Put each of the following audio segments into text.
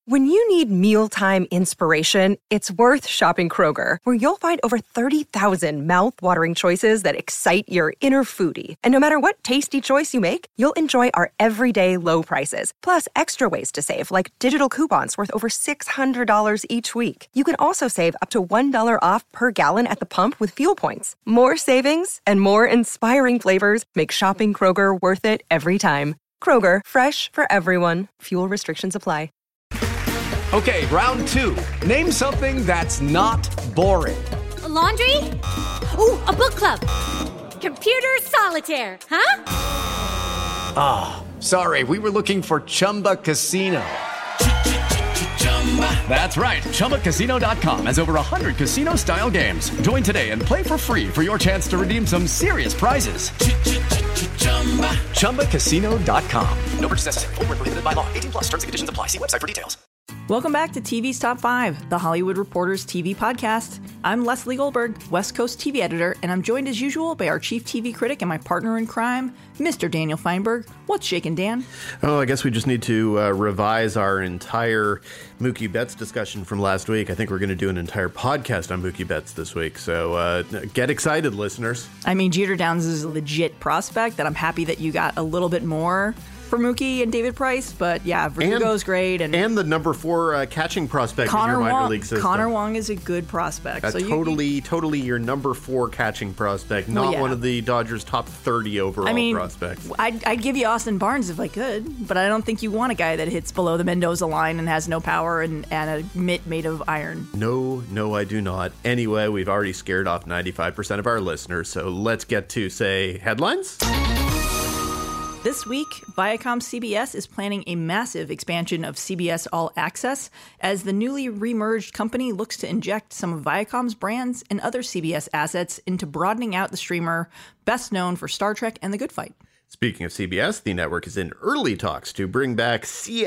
When you need mealtime inspiration, it's worth shopping Kroger, where you'll find over 30,000 mouth-watering choices that excite your inner foodie. And no matter what tasty choice you make, you'll enjoy our everyday low prices, plus extra ways to save, like digital coupons worth over $600 each week. You can also save up to $1 off per gallon at the pump with fuel points. More savings and more inspiring flavors make shopping Kroger worth it every time. Kroger, fresh for everyone. Fuel restrictions apply. Okay, round two. Name something that's not boring. A laundry? Ooh, a book club. Computer solitaire, huh? Ah, sorry, we were looking for Chumba Casino. That's right, ChumbaCasino.com has over 100 casino-style games. Join today and play for free for your chance to redeem some serious prizes. ChumbaCasino.com. No purchase necessary. Void where prohibited by law. 18+ terms and conditions apply. See website for details. Welcome back to TV's Top 5, the Hollywood Reporter's TV podcast. I'm Leslie Goldberg, West Coast TV editor, and I'm joined as usual by our chief TV critic and my partner in crime, Mr. Daniel Feinberg. What's shaking, Dan? Oh, I guess we just need to revise our entire Mookie Betts discussion from last week. I think we're going to do an entire podcast on Mookie Betts this week, so get excited, listeners. I mean, Jeter Downs is a legit prospect, and I'm happy that you got a little bit more for Mookie and David Price, but yeah, Verdugo's great. And the number 4 catching prospect in your minor league system. Connor Wong is a good prospect. That's totally your number 4 catching prospect, not one of the Dodgers' top 30 overall prospects. I'd give you Austin Barnes if I could, but I don't think you want a guy that hits below the Mendoza line and has no power and a mitt made of iron. No, I do not. Anyway, we've already scared off 95% of our listeners, so let's get to, say, headlines? This week, Viacom CBS is planning a massive expansion of CBS All Access as the newly remerged company looks to inject some of Viacom's brands and other CBS assets into broadening out the streamer best known for Star Trek and The Good Fight. Speaking of CBS, the network is in early talks to bring back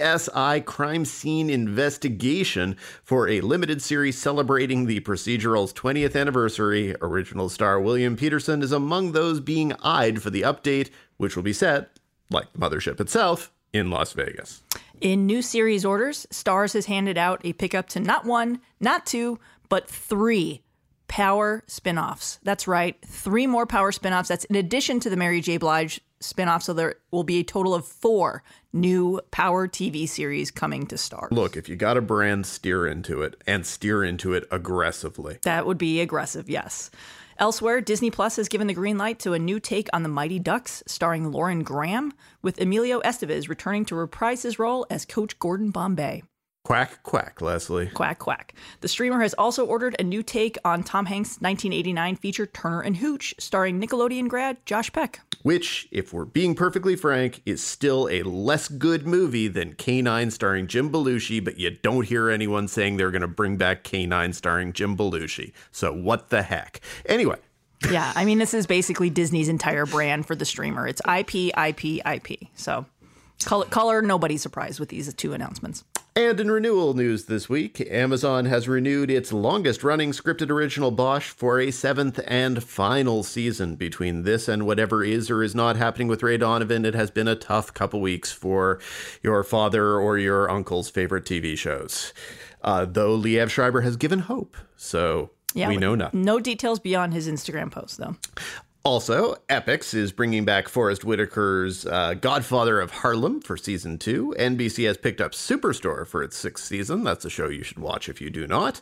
CSI Crime Scene Investigation for a limited series celebrating the procedural's 20th anniversary. Original star William Peterson is among those being eyed for the update, which will be set, like the mothership itself, in Las Vegas. In new series orders, Starz has handed out a pickup to not 1, not 2, but 3 Power spinoffs. That's right, 3 more Power spinoffs. That's in addition to the Mary J. Blige spinoff, so there will be a total of 4 new Power TV series coming to Starz. Look, if you got a brand, steer into it, and steer into it aggressively. That would be aggressive, yes. Elsewhere, Disney Plus has given the green light to a new take on The Mighty Ducks, starring Lauren Graham, with Emilio Estevez returning to reprise his role as Coach Gordon Bombay. Quack, quack, Leslie. Quack, quack. The streamer has also ordered a new take on Tom Hanks' 1989 feature Turner and Hooch, starring Nickelodeon grad Josh Peck. Which, if we're being perfectly frank, is still a less good movie than K-9 starring Jim Belushi, but you don't hear anyone saying they're going to bring back K-9 starring Jim Belushi. So what the heck? Anyway. Yeah, I mean, this is basically Disney's entire brand for the streamer. It's IP, IP, IP. So color, nobody's surprised with these 2 announcements. And in renewal news this week, Amazon has renewed its longest-running scripted original Bosch for a 7th and final season. Between this and whatever is or is not happening with Ray Donovan, it has been a tough couple weeks for your father or your uncle's favorite TV shows. Though Liev Schreiber has given hope, so we know nothing. No details beyond his Instagram post, though. Also, Epix is bringing back Forrest Whitaker's Godfather of Harlem for season 2. NBC has picked up Superstore for its 6th season. That's a show you should watch if you do not.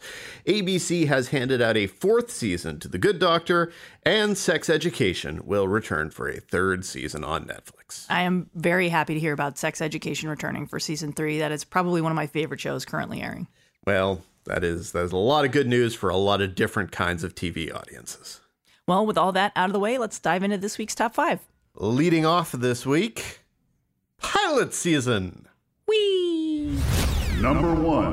ABC has handed out a 4th season to The Good Doctor, and Sex Education will return for a 3rd season on Netflix. I am very happy to hear about Sex Education returning for season 3. That is probably one of my favorite shows currently airing. Well, there's a lot of good news for a lot of different kinds of TV audiences. Well, with all that out of the way, let's dive into this week's Top 5. Leading off this week, pilot season. Whee! Number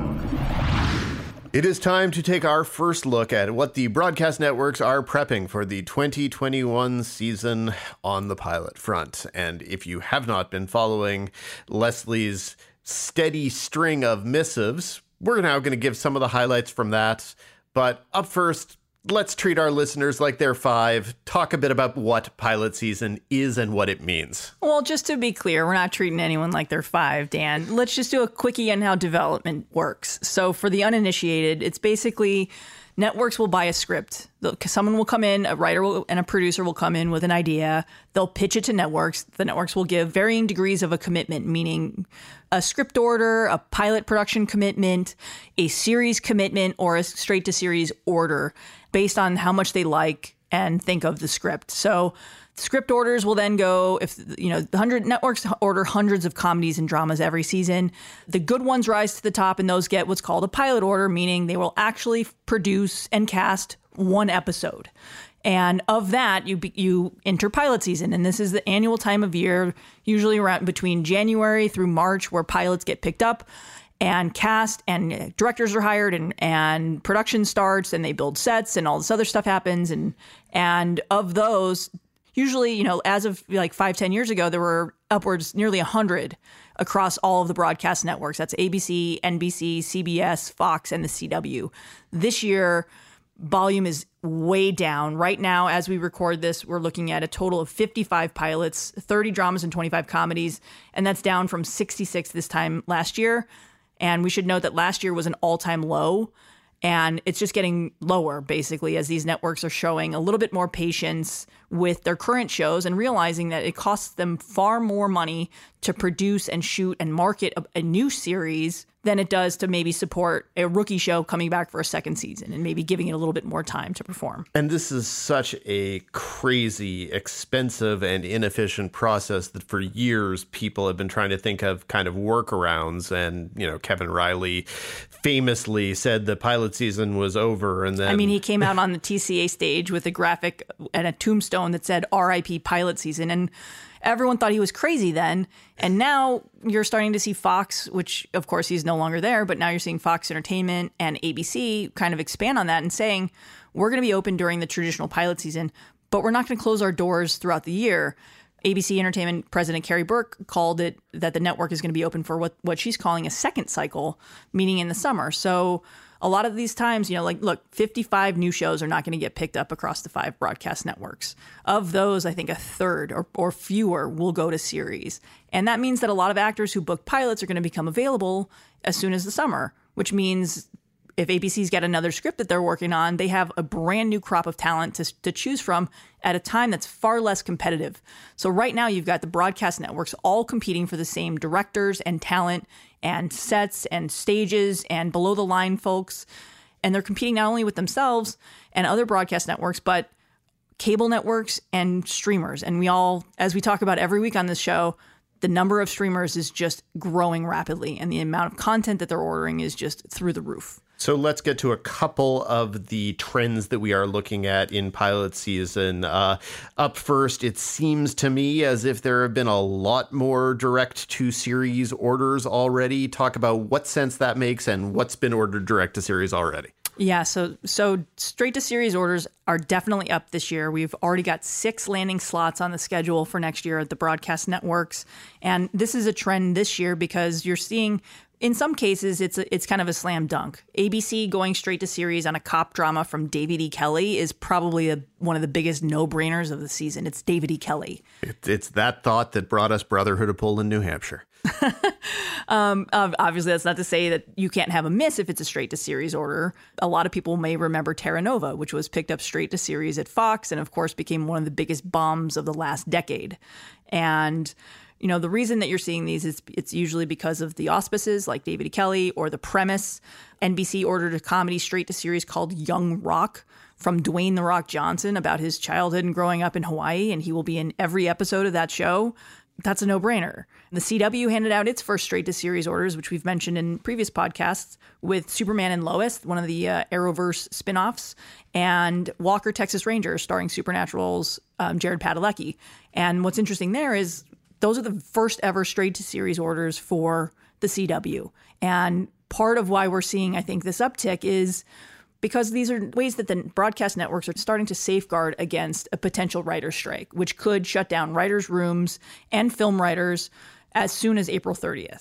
1. It is time to take our first look at what the broadcast networks are prepping for the 2021 season on the pilot front. And if you have not been following Leslie's steady string of missives, we're now going to give some of the highlights from that. But up first, let's treat our listeners like they're 5. Talk a bit about what pilot season is and what it means. Well, just to be clear, we're not treating anyone like they're 5, Dan. Let's just do a quickie on how development works. So for the uninitiated, it's basically networks will buy a script. Someone will come in, a writer and a producer will come in with an idea. They'll pitch it to networks. The networks will give varying degrees of a commitment, meaning a script order, a pilot production commitment, a series commitment, or a straight to series order based on how much they like and think of the script. So script orders will then go, if the 100 networks order hundreds of comedies and dramas every season. The good ones rise to the top, and those get what's called a pilot order, meaning they will actually produce and cast one episode. And of that, you enter pilot season. And this is the annual time of year, usually around between January through March, where pilots get picked up and cast, and directors are hired, and production starts, and they build sets, and all this other stuff happens. And of those, usually, as of like 5-10 years ago, there were upwards nearly 100 across all of the broadcast networks. That's ABC, NBC, CBS, Fox, and the CW. This year, volume is way down. Right now, as we record this, we're looking at a total of 55 pilots, 30 dramas and 25 comedies, and that's down from 66 this time last year. And we should note that last year was an all-time low. And it's just getting lower, basically, as these networks are showing a little bit more patience with their current shows and realizing that it costs them far more money to produce and shoot and market a new series than it does to maybe support a rookie show coming back for a second season and maybe giving it a little bit more time to perform. And this is such a crazy, expensive, and inefficient process that for years people have been trying to think of kind of workarounds. And, Kevin Riley famously said the pilot season was over. And then he came out on the TCA stage with a graphic and a tombstone that said RIP pilot season. And everyone thought he was crazy then. And now you're starting to see Fox, which of course he's no longer there, but now you're seeing Fox Entertainment and ABC kind of expand on that and saying, we're going to be open during the traditional pilot season, but we're not going to close our doors throughout the year. ABC Entertainment President Carrie Burke called it that the network is going to be open for what she's calling a second cycle, meaning in the summer. So a lot of these times, look, 55 new shows are not going to get picked up across the 5 broadcast networks. Of those, I think a third or fewer will go to series. And that means that a lot of actors who booked pilots are going to become available as soon as the summer, which means if ABC's got another script that they're working on, they have a brand new crop of talent to choose from at a time that's far less competitive. So right now you've got the broadcast networks all competing for the same directors and talent and sets and stages and below the line folks. And they're competing not only with themselves and other broadcast networks, but cable networks and streamers. And we all, as we talk about every week on this show, the number of streamers is just growing rapidly, and the amount of content that they're ordering is just through the roof. So let's get to a couple of the trends that we are looking at in pilot season. Up first, it seems to me as if there have been a lot more direct-to-series orders already. Talk about what sense that makes and what's been ordered direct-to-series already. Yeah, so straight-to-series orders are definitely up this year. We've already got 6 landing slots on the schedule for next year at the broadcast networks. And this is a trend this year because you're seeing, in some cases, it's kind of a slam dunk. ABC going straight to series on a cop drama from David E. Kelley is probably one of the biggest no-brainers of the season. It's David E. Kelley. It's that thought that brought us Brotherhood of Poland, New Hampshire. Obviously, that's not to say that you can't have a miss if it's a straight to series order. A lot of people may remember Terra Nova, which was picked up straight to series at Fox and, of course, became one of the biggest bombs of the last decade. And the reason that you're seeing these is it's usually because of the auspices like David E. Kelley or the premise. NBC ordered a comedy straight to series called Young Rock from Dwayne "The Rock" Johnson about his childhood and growing up in Hawaii, and he will be in every episode of that show. That's a no-brainer. The CW handed out its first straight-to-series orders, which we've mentioned in previous podcasts, with Superman and Lois, one of the Arrowverse spinoffs, and Walker, Texas Ranger, starring Supernatural's Jared Padalecki. And what's interesting there is those are the first ever straight-to-series orders for the CW. And part of why we're seeing, I think, this uptick is because these are ways that the broadcast networks are starting to safeguard against a potential writer's strike, which could shut down writers' rooms and film writers as soon as April 30th.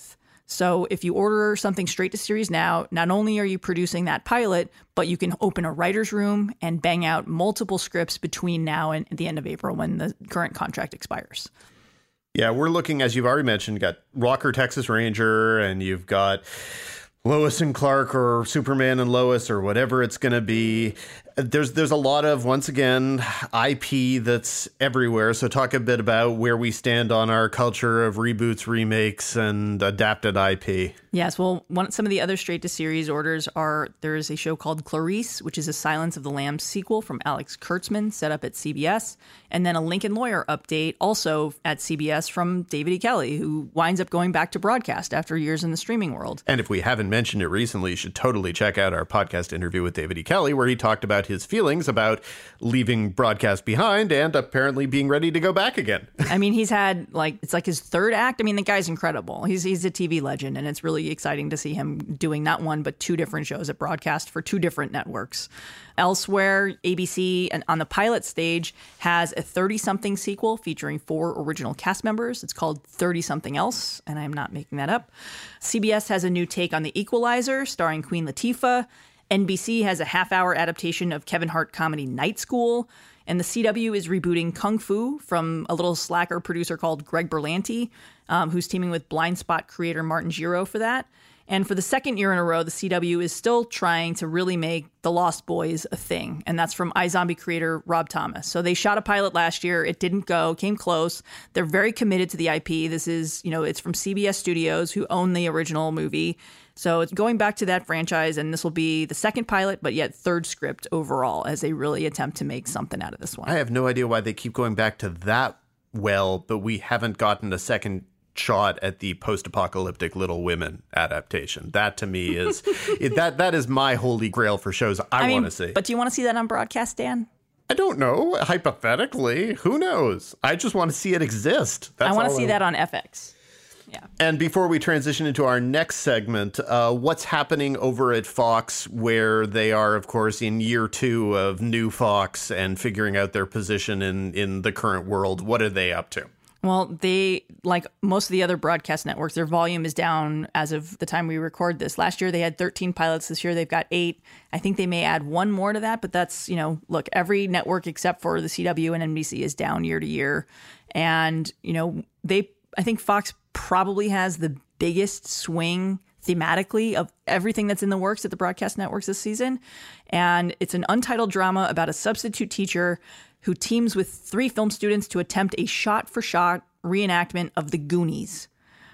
So if you order something straight to series now, not only are you producing that pilot, but you can open a writer's room and bang out multiple scripts between now and the end of April when the current contract expires. Yeah, we're looking, as you've already mentioned, got Rocker, Texas Ranger, and you've got Lois and Clark or Superman and Lois or whatever it's going to be. There's a lot of, once again, IP that's everywhere. So talk a bit about where we stand on our culture of reboots, remakes, and adapted IP. Yes, well, some of the other straight-to-series orders are, there is a show called Clarice, which is a Silence of the Lambs sequel from Alex Kurtzman, set up at CBS, and then a Lincoln Lawyer update, also at CBS, from David E. Kelley, who winds up going back to broadcast after years in the streaming world. And if we haven't mentioned it recently, you should totally check out our podcast interview with David E. Kelley, where he talked about his feelings about leaving broadcast behind and apparently being ready to go back again. I mean, he's had, it's like his third act. I mean, the guy's incredible. He's a TV legend, and it's really exciting to see him doing not one, but two different shows at broadcast for two different networks. Elsewhere, ABC, and on the pilot stage, has a 30-something sequel featuring 4 original cast members. It's called 30-something else, and I'm not making that up. CBS has a new take on The Equalizer, starring Queen Latifah. NBC has a half-hour adaptation of Kevin Hart comedy Night School. And the CW is rebooting Kung Fu from a little slacker producer called Greg Berlanti, who's teaming with Blind Spot creator Martin Giro for that. And for the second year in a row, the CW is still trying to really make The Lost Boys a thing. And that's from iZombie creator Rob Thomas. So they shot a pilot last year. It didn't go, came close. They're very committed to the IP. This is, it's from CBS Studios, who own the original movie. So it's going back to that franchise, and this will be the second pilot, but yet third script overall, as they really attempt to make something out of this one. I have no idea why they keep going back to that but we haven't gotten a second shot at the post-apocalyptic Little Women adaptation. That to me is that is my holy grail for shows I want to see. But do you want to see that on broadcast, Dan? I don't know. Hypothetically, who knows? I just want to see it exist. I want to see that on FX. Yeah. And before we transition into our next segment, what's happening over at Fox, where they are, of course, in year 2 of new Fox and figuring out their position in the current world? What are they up to? Well, they, like most of the other broadcast networks, their volume is down as of the time we record this. Last year, they had 13 pilots. This year, they've got 8. I think they may add one more to that, but that's, look, every network except for the CW and NBC is down year to year. And, I think Fox probably has the biggest swing thematically of everything that's in the works at the broadcast networks this season. And it's an untitled drama about a substitute teacher who teams with 3 film students to attempt a shot-for-shot reenactment of The Goonies.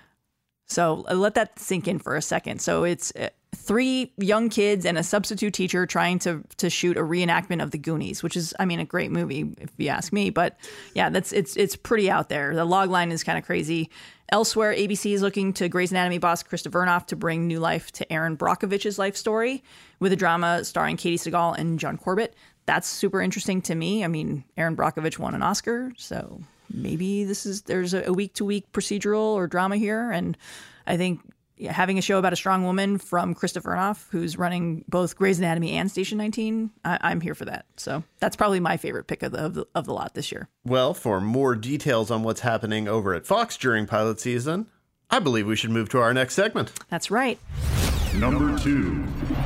So let that sink in for a second. So it's 3 young kids and a substitute teacher trying to shoot a reenactment of The Goonies, which is, a great movie if you ask me. But yeah, it's pretty out there. The log line is kind of crazy. Elsewhere, ABC is looking to Grey's Anatomy boss Krista Vernoff to bring new life to Aaron Brockovich's life story with a drama starring Katie Sagal and John Corbett. That's super interesting to me. Aaron Brockovich won an Oscar, so maybe there's a week-to-week procedural or drama here. And I think having a show about a strong woman from Krista Vernoff, who's running both Grey's Anatomy and Station 19, I'm here for that. So that's probably my favorite pick of the lot this year. Well, for more details on what's happening over at Fox during pilot season, I believe we should move to our next segment. That's right. Number 2.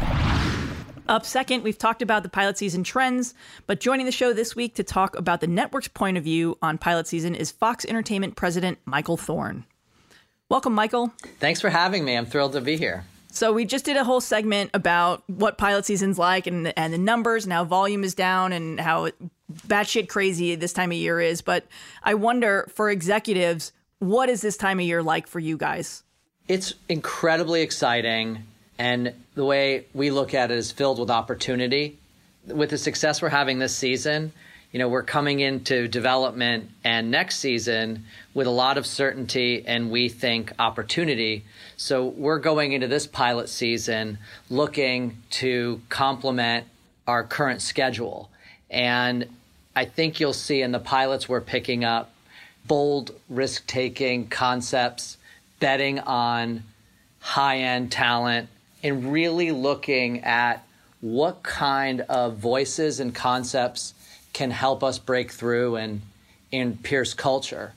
Up second, we've talked about the pilot season trends, but joining the show this week to talk about the network's point of view on pilot season is Fox Entertainment President Michael Thorne. Welcome, Michael. Thanks for having me. I'm thrilled to be here. So we just did a whole segment about what pilot season's like and the numbers and how volume is down and how batshit crazy this time of year is. But I wonder, for executives, what is this time of year like for you guys? It's incredibly exciting. And the way we look at it is filled with opportunity. With the success we're having this season, we're coming into development and next season with a lot of certainty and we think opportunity. So we're going into this pilot season looking to complement our current schedule. And I think you'll see in the pilots we're picking up bold, risk-taking concepts, betting on high-end talent, and really looking at what kind of voices and concepts can help us break through and pierce culture.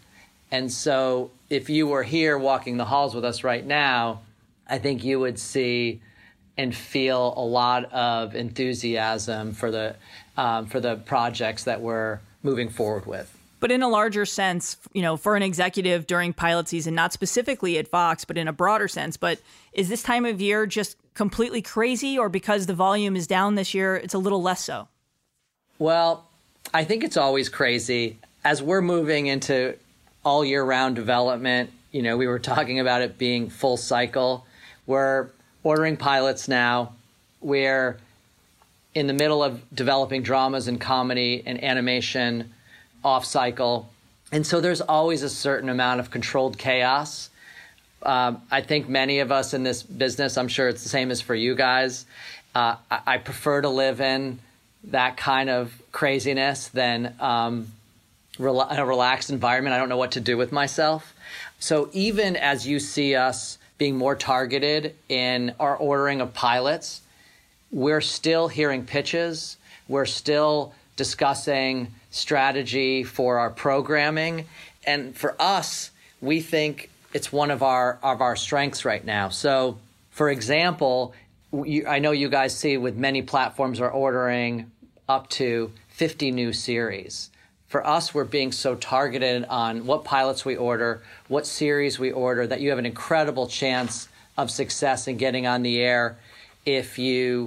And so if you were here walking the halls with us right now, I think you would see and feel a lot of enthusiasm for the projects that we're moving forward with. But in a larger sense, for an executive during pilot season, not specifically at Vox, but in a broader sense, but is this time of year just completely crazy, or because the volume is down this year, it's a little less so? Well, I think it's always crazy. As we're moving into all year round development, we were talking about it being full cycle. We're ordering pilots now. We're in the middle of developing dramas and comedy and animation off cycle. And so there's always a certain amount of controlled chaos. I think many of us in this business, I'm sure it's the same as for you guys. I prefer to live in that kind of craziness than in a relaxed environment. I don't know what to do with myself. So even as you see us being more targeted in our ordering of pilots, we're still hearing pitches. We're still discussing strategy for our programming. And for us, we think it's one of our strengths right now. So, for example, I know you guys see with many platforms are ordering up to 50 new series. For us, we're being so targeted on what pilots we order, what series we order, that you have an incredible chance of success in getting on the air if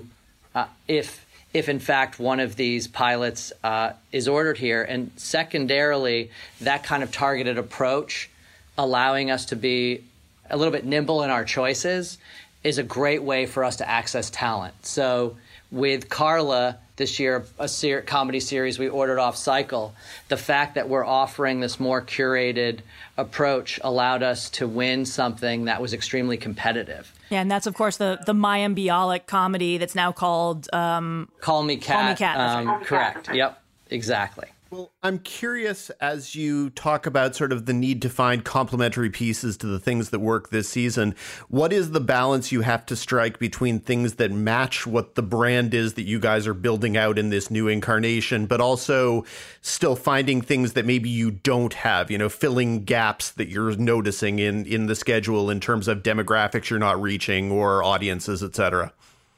in fact one of these pilots is ordered here. And secondarily, that kind of targeted approach, allowing us to be a little bit nimble in our choices, is a great way for us to access talent. So with Carla this year, a comedy series we ordered off cycle, the fact that we're offering this more curated approach allowed us to win something that was extremely competitive. Yeah, and that's, of course, the Mayim Bialik comedy that's now called Call Me Kat. Call Me Kat. Right. Correct. Yep, exactly. Well, I'm curious, as you talk about sort of the need to find complementary pieces to the things that work this season, what is the balance you have to strike between things that match what the brand is that you guys are building out in this new incarnation, but also still finding things that maybe you don't have, filling gaps that you're noticing in the schedule in terms of demographics you're not reaching or audiences, et cetera?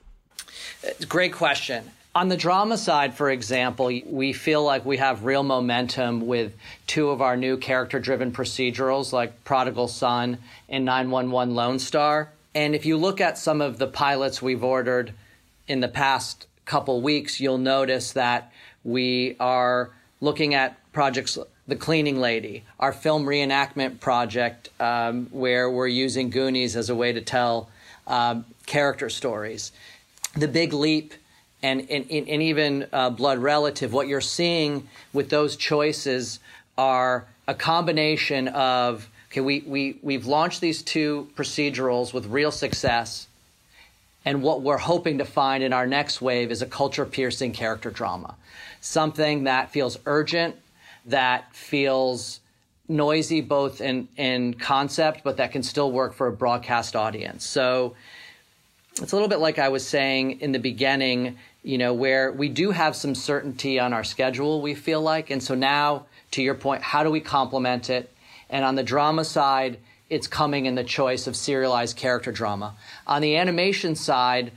Great question. On the drama side, for example, we feel like we have real momentum with two of our new character-driven procedurals like Prodigal Son and 911 Lone Star. And if you look at some of the pilots we've ordered in the past couple weeks, you'll notice that we are looking at projects, The Cleaning Lady, our film reenactment project, where we're using Goonies as a way to tell character stories. The Big Leap and even Blood Relative, what you're seeing with those choices are a combination of, we've launched these two procedurals with real success, and what we're hoping to find in our next wave is a culture-piercing character drama, something that feels urgent, that feels noisy both in concept, but that can still work for a broadcast audience. So it's a little bit like I was saying in the beginning, where we do have some certainty on our schedule, we feel like. And so now, to your point, how do we complement it? And on the drama side, it's coming in the choice of serialized character drama. On the animation side,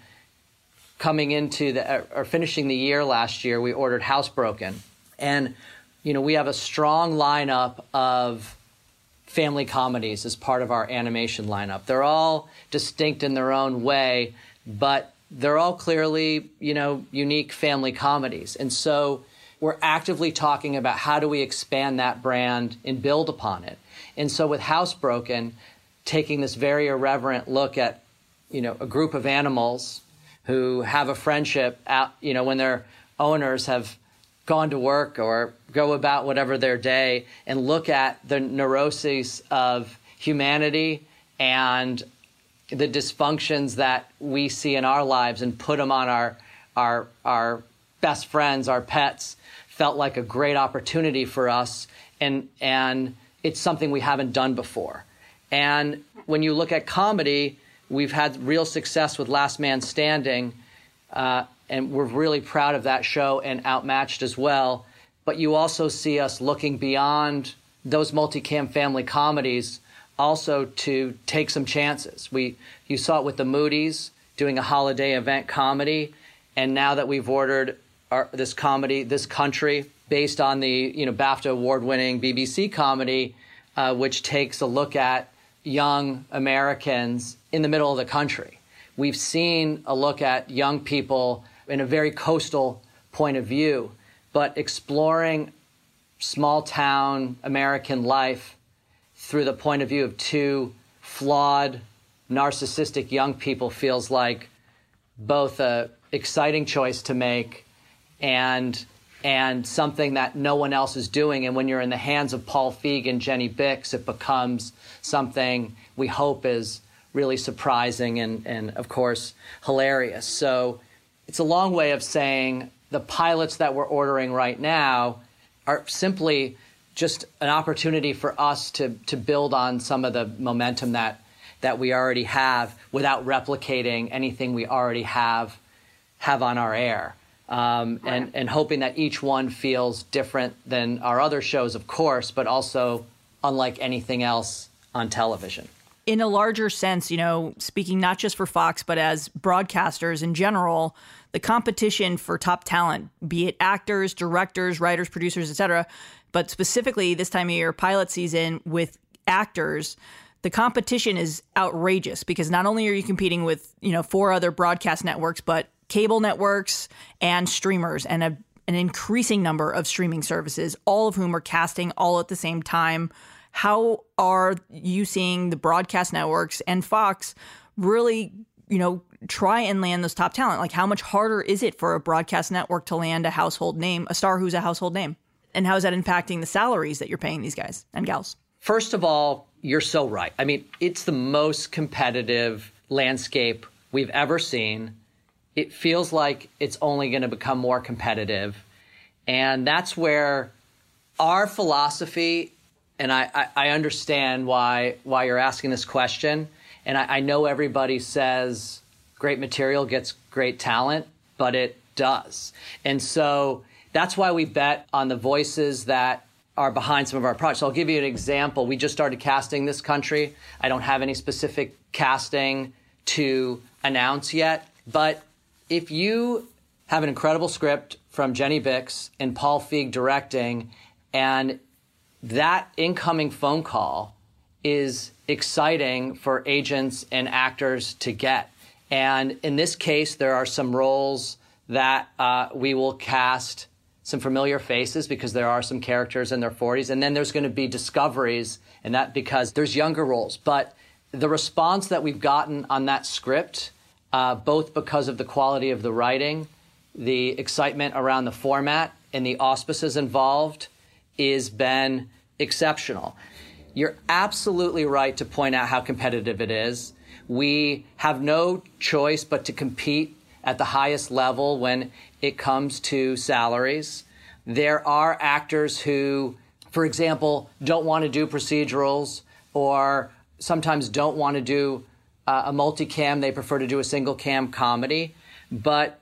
coming into finishing the year last year, we ordered Housebroken. And, we have a strong lineup of family comedies as part of our animation lineup. They're all distinct in their own way, but they're all clearly, unique family comedies. And so we're actively talking about how do we expand that brand and build upon it. And so with Housebroken, taking this very irreverent look at, a group of animals who have a friendship when their owners have gone to work or go about whatever their day, and look at the neuroses of humanity and the dysfunctions that we see in our lives and put them on our best friends, our pets, felt like a great opportunity for us. And it's something we haven't done before. And when you look at comedy, we've had real success with Last Man Standing, and we're really proud of that show and Outmatched as well. But you also see us looking beyond those multicam family comedies also to take some chances. You saw it with the Moody's doing a holiday event comedy, and now that we've ordered this comedy, This Country, based on the BAFTA award-winning BBC comedy, which takes a look at young Americans in the middle of the country. We've seen a look at young people in a very coastal point of view, but exploring small-town American life through the point of view of two flawed, narcissistic young people feels like both a exciting choice to make and something that no one else is doing. And when you're in the hands of Paul Feig and Jenny Bix, it becomes something we hope is really surprising and of course, hilarious. So it's a long way of saying the pilots that we're ordering right now are simply just an opportunity for us to build on some of the momentum that we already have without replicating anything we already have on our air. And hoping that each one feels different than our other shows, of course, but also unlike anything else on television. In a larger sense, speaking not just for Fox, but as broadcasters in general, the competition for top talent, be it actors, directors, writers, producers, et cetera, but specifically this time of year, pilot season with actors, the competition is outrageous because not only are you competing with, 4 other broadcast networks, but cable networks and streamers and an increasing number of streaming services, all of whom are casting all at the same time. How are you seeing the broadcast networks and Fox really, try and land those top talent? Like, how much harder is it for a broadcast network to land a household name, a star who's a household name? And how is that impacting the salaries that you're paying these guys and gals? First of all, you're so right. I mean, it's the most competitive landscape we've ever seen. It feels like it's only going to become more competitive. And that's where our philosophy, and I understand why you're asking this question. And I know everybody says great material gets great talent, but it does. And so that's why we bet on the voices that are behind some of our projects. So I'll give you an example. We just started casting This Country. I don't have any specific casting to announce yet, but if you have an incredible script from Jenny Bix and Paul Feig directing, and that incoming phone call is exciting for agents and actors to get. And in this case, there are some roles that we will cast some familiar faces because there are some characters in their 40s. And then there's going to be discoveries, and that because there's younger roles. But the response that we've gotten on that script, both because of the quality of the writing, the excitement around the format, and the auspices involved, has been exceptional. You're absolutely right to point out how competitive it is. We have no choice but to compete at the highest level when it comes to salaries. There are actors who, for example, don't want to do procedurals or sometimes don't want to do a multicam. They prefer to do a single cam comedy. But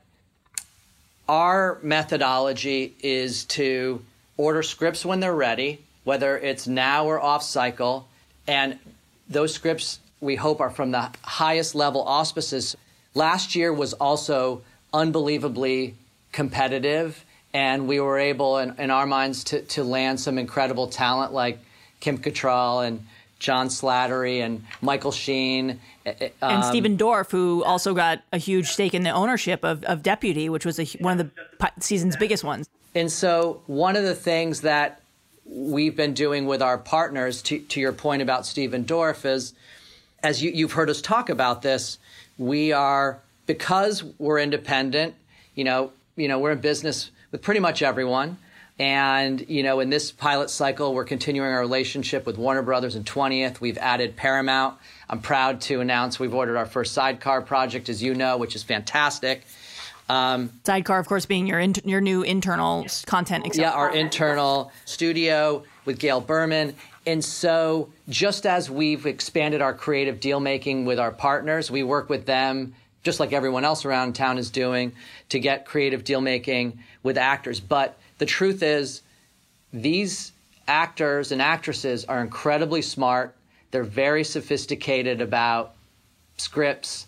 our methodology is to order scripts when they're ready, whether it's now or off cycle. And those scripts, we hope, are from the highest level auspices. Last year was also unbelievably competitive, and we were able, in our minds, to land some incredible talent like Kim Cattrall and John Slattery and Michael Sheen. And Stephen Dorff, who also got a huge stake in the ownership of Deputy, which was one of the season's biggest ones. And so one of the things that we've been doing with our partners, to your point about Stephen Dorff, is, as you've heard us talk about this, we are, because we're independent, we're in business with pretty much everyone. And, in this pilot cycle, we're continuing our relationship with Warner Brothers and 20th. We've added Paramount. I'm proud to announce we've ordered our first Sidecar project, as you know, which is fantastic. Sidecar, of course, being your new internal content. Yeah, our internal studio with Gail Berman. And so just as we've expanded our creative deal-making with our partners, we work with them, just like everyone else around town is doing, to get creative deal-making with actors. But the truth is, these actors and actresses are incredibly smart. They're very sophisticated about scripts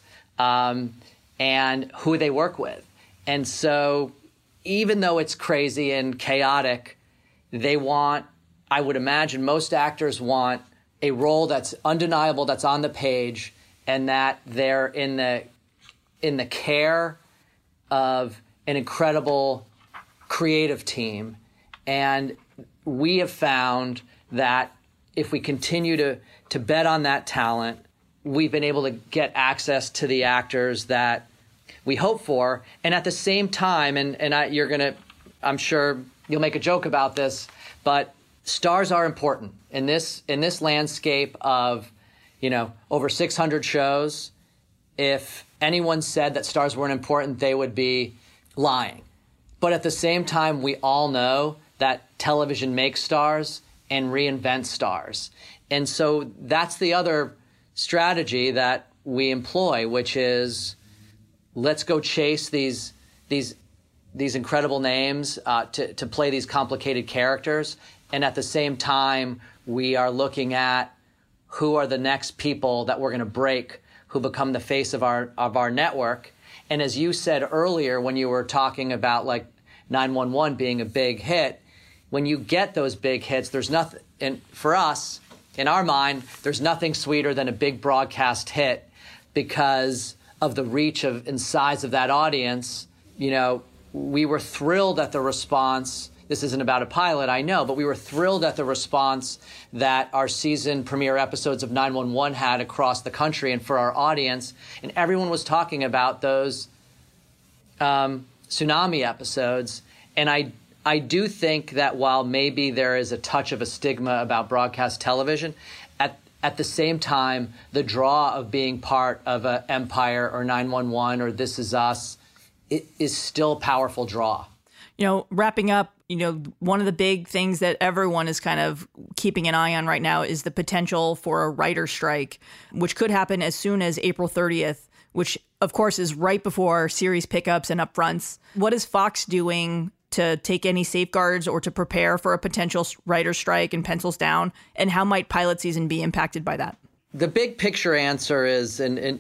and who they work with. And so even though it's crazy and chaotic, they want, I would imagine most actors want a role that's undeniable, that's on the page, and that they're in the care of an incredible creative team. And we have found that if we continue to bet on that talent, we've been able to get access to the actors that we hope for. And at the same time, I'm sure you'll make a joke about this, but stars are important in this landscape of, over 600 shows. If anyone said that stars weren't important, they would be lying. But at the same time, we all know that television makes stars and reinvents stars. And so that's the other strategy that we employ, which is let's go chase these incredible names to play these complicated characters. And at the same time, we are looking at who are the next people that we're going to break, who become the face of our network. And as you said earlier, when you were talking about like 911 being a big hit, when you get those big hits, there's nothing, and for us, in our mind, there's nothing sweeter than a big broadcast hit because of the reach and size of that audience. We were thrilled at the response. This isn't about a pilot, I know, but we were thrilled at the response that our season premiere episodes of 911 had across the country and for our audience. And everyone was talking about those tsunami episodes. And I do think that while maybe there is a touch of a stigma about broadcast television, at the same time, the draw of being part of a Empire or 911 or This Is Us, it is still a powerful draw. Wrapping up, one of the big things that everyone is kind of keeping an eye on right now is the potential for a writer's strike, which could happen as soon as April 30th, which, of course, is right before series pickups and upfronts. What is Fox doing to take any safeguards or to prepare for a potential writer's strike and pencils down? And how might pilot season be impacted by that? The big picture answer is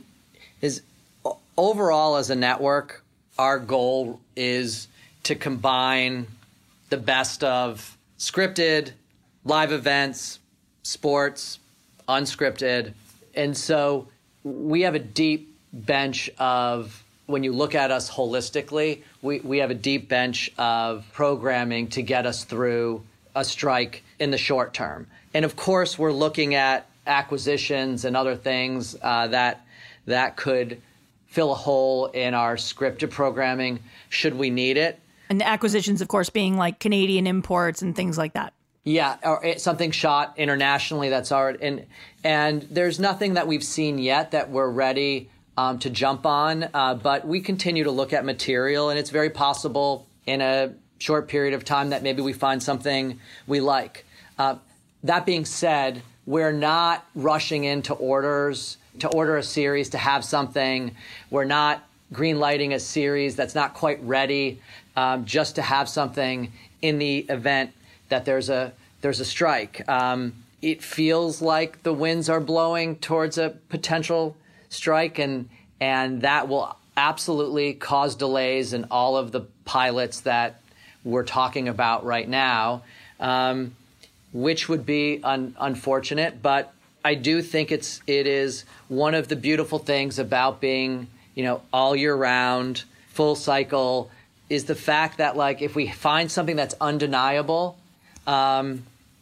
overall as a network, our goal is to combine the best of scripted, live events, sports, unscripted. And so we have a deep bench of, when you look at us holistically, we have a deep bench of programming to get us through a strike in the short term. And of course, we're looking at acquisitions and other things that could fill a hole in our scripted programming should we need it. And the acquisitions, of course, being like Canadian imports and things like that. Yeah, or something shot internationally that's already and there's nothing that we've seen yet that we're ready to jump on, but we continue to look at material, and it's very possible in a short period of time that maybe we find something we like. That being said, we're not rushing into orders to order a series to have something. We're not green-lighting a series that's not quite ready just to have something in the event that there's a strike. It feels like the winds are blowing towards a potential strike, and that will absolutely cause delays in all of the pilots that we're talking about right now, which would be unfortunate. But I do think it is one of the beautiful things about being, all year round, full cycle, is the fact that, like, if we find something that's undeniable, we're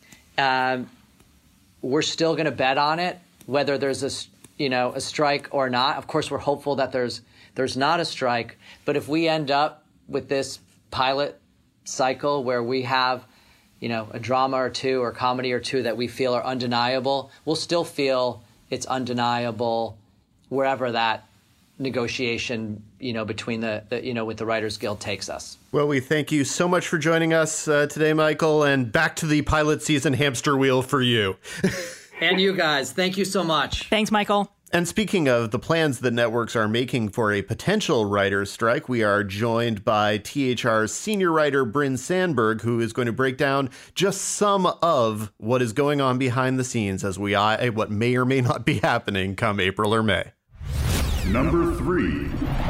still going to bet on it, whether there's a strike or not. Of course, we're hopeful that there's not a strike. But if we end up with this pilot cycle where we have, a drama or two or comedy or two that we feel are undeniable, we'll still feel it's undeniable wherever that negotiation, between with the Writers Guild takes us. Well, we thank you so much for joining us today, Michael, and back to the pilot season hamster wheel for you. And you guys, thank you so much. Thanks, Michael. And speaking of the plans that networks are making for a potential writer's strike, we are joined by THR's senior writer Bryn Sandberg, who is going to break down just some of what is going on behind the scenes as we eye what may or may not be happening come April or May. Number 3.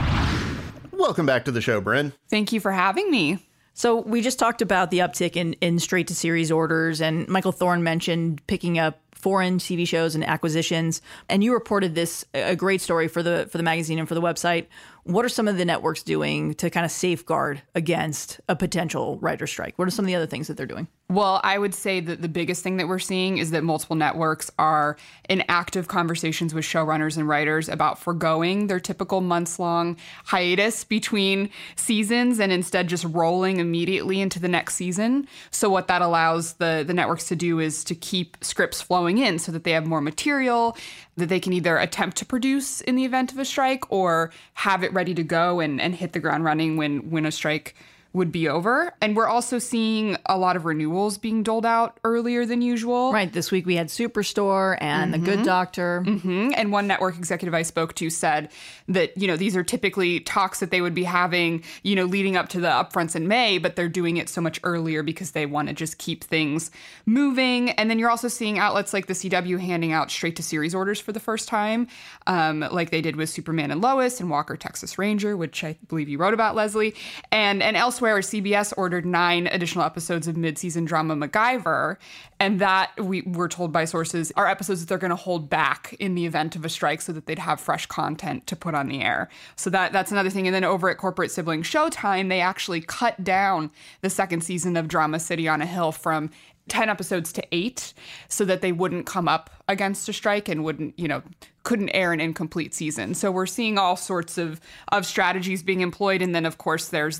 Welcome back to the show, Bryn. Thank you for having me. So we just talked about the uptick in straight-to-series orders, and Michael Thorne mentioned picking up foreign TV shows and acquisitions. And you reported this, a great story for the magazine and for the website. What are some of the networks doing to kind of safeguard against a potential writer's strike? What are some of the other things that they're doing? Well, I would say that the biggest thing that we're seeing is that multiple networks are in active conversations with showrunners and writers about forgoing their typical months-long hiatus between seasons and instead just rolling immediately into the next season. So what that allows the networks to do is to keep scripts flowing in so that they have more material that they can either attempt to produce in the event of a strike or have it ready to go and hit the ground running when a strike would be over. And we're also seeing a lot of renewals being doled out earlier than usual. Right. This week we had Superstore and The Good Doctor. And one network executive I spoke to said that, these are typically talks that they would be having, leading up to the upfronts in May, but they're doing it so much earlier because they want to just keep things moving. And then you're also seeing outlets like the CW handing out straight to series orders for the first time, like they did with Superman and Lois and Walker, Texas Ranger, which I believe you wrote about, Leslie. And elsewhere, CBS ordered 9 additional episodes of mid-season drama MacGyver, and that we were told by sources are episodes that they're going to hold back in the event of a strike so that they'd have fresh content to put on the air. So that's another thing. And then over at corporate sibling Showtime, they actually cut down the second season of Drama City on a Hill from 10 episodes to 8 so that they wouldn't come up against a strike and couldn't air an incomplete season. So we're seeing all sorts of strategies being employed. And then, of course, there's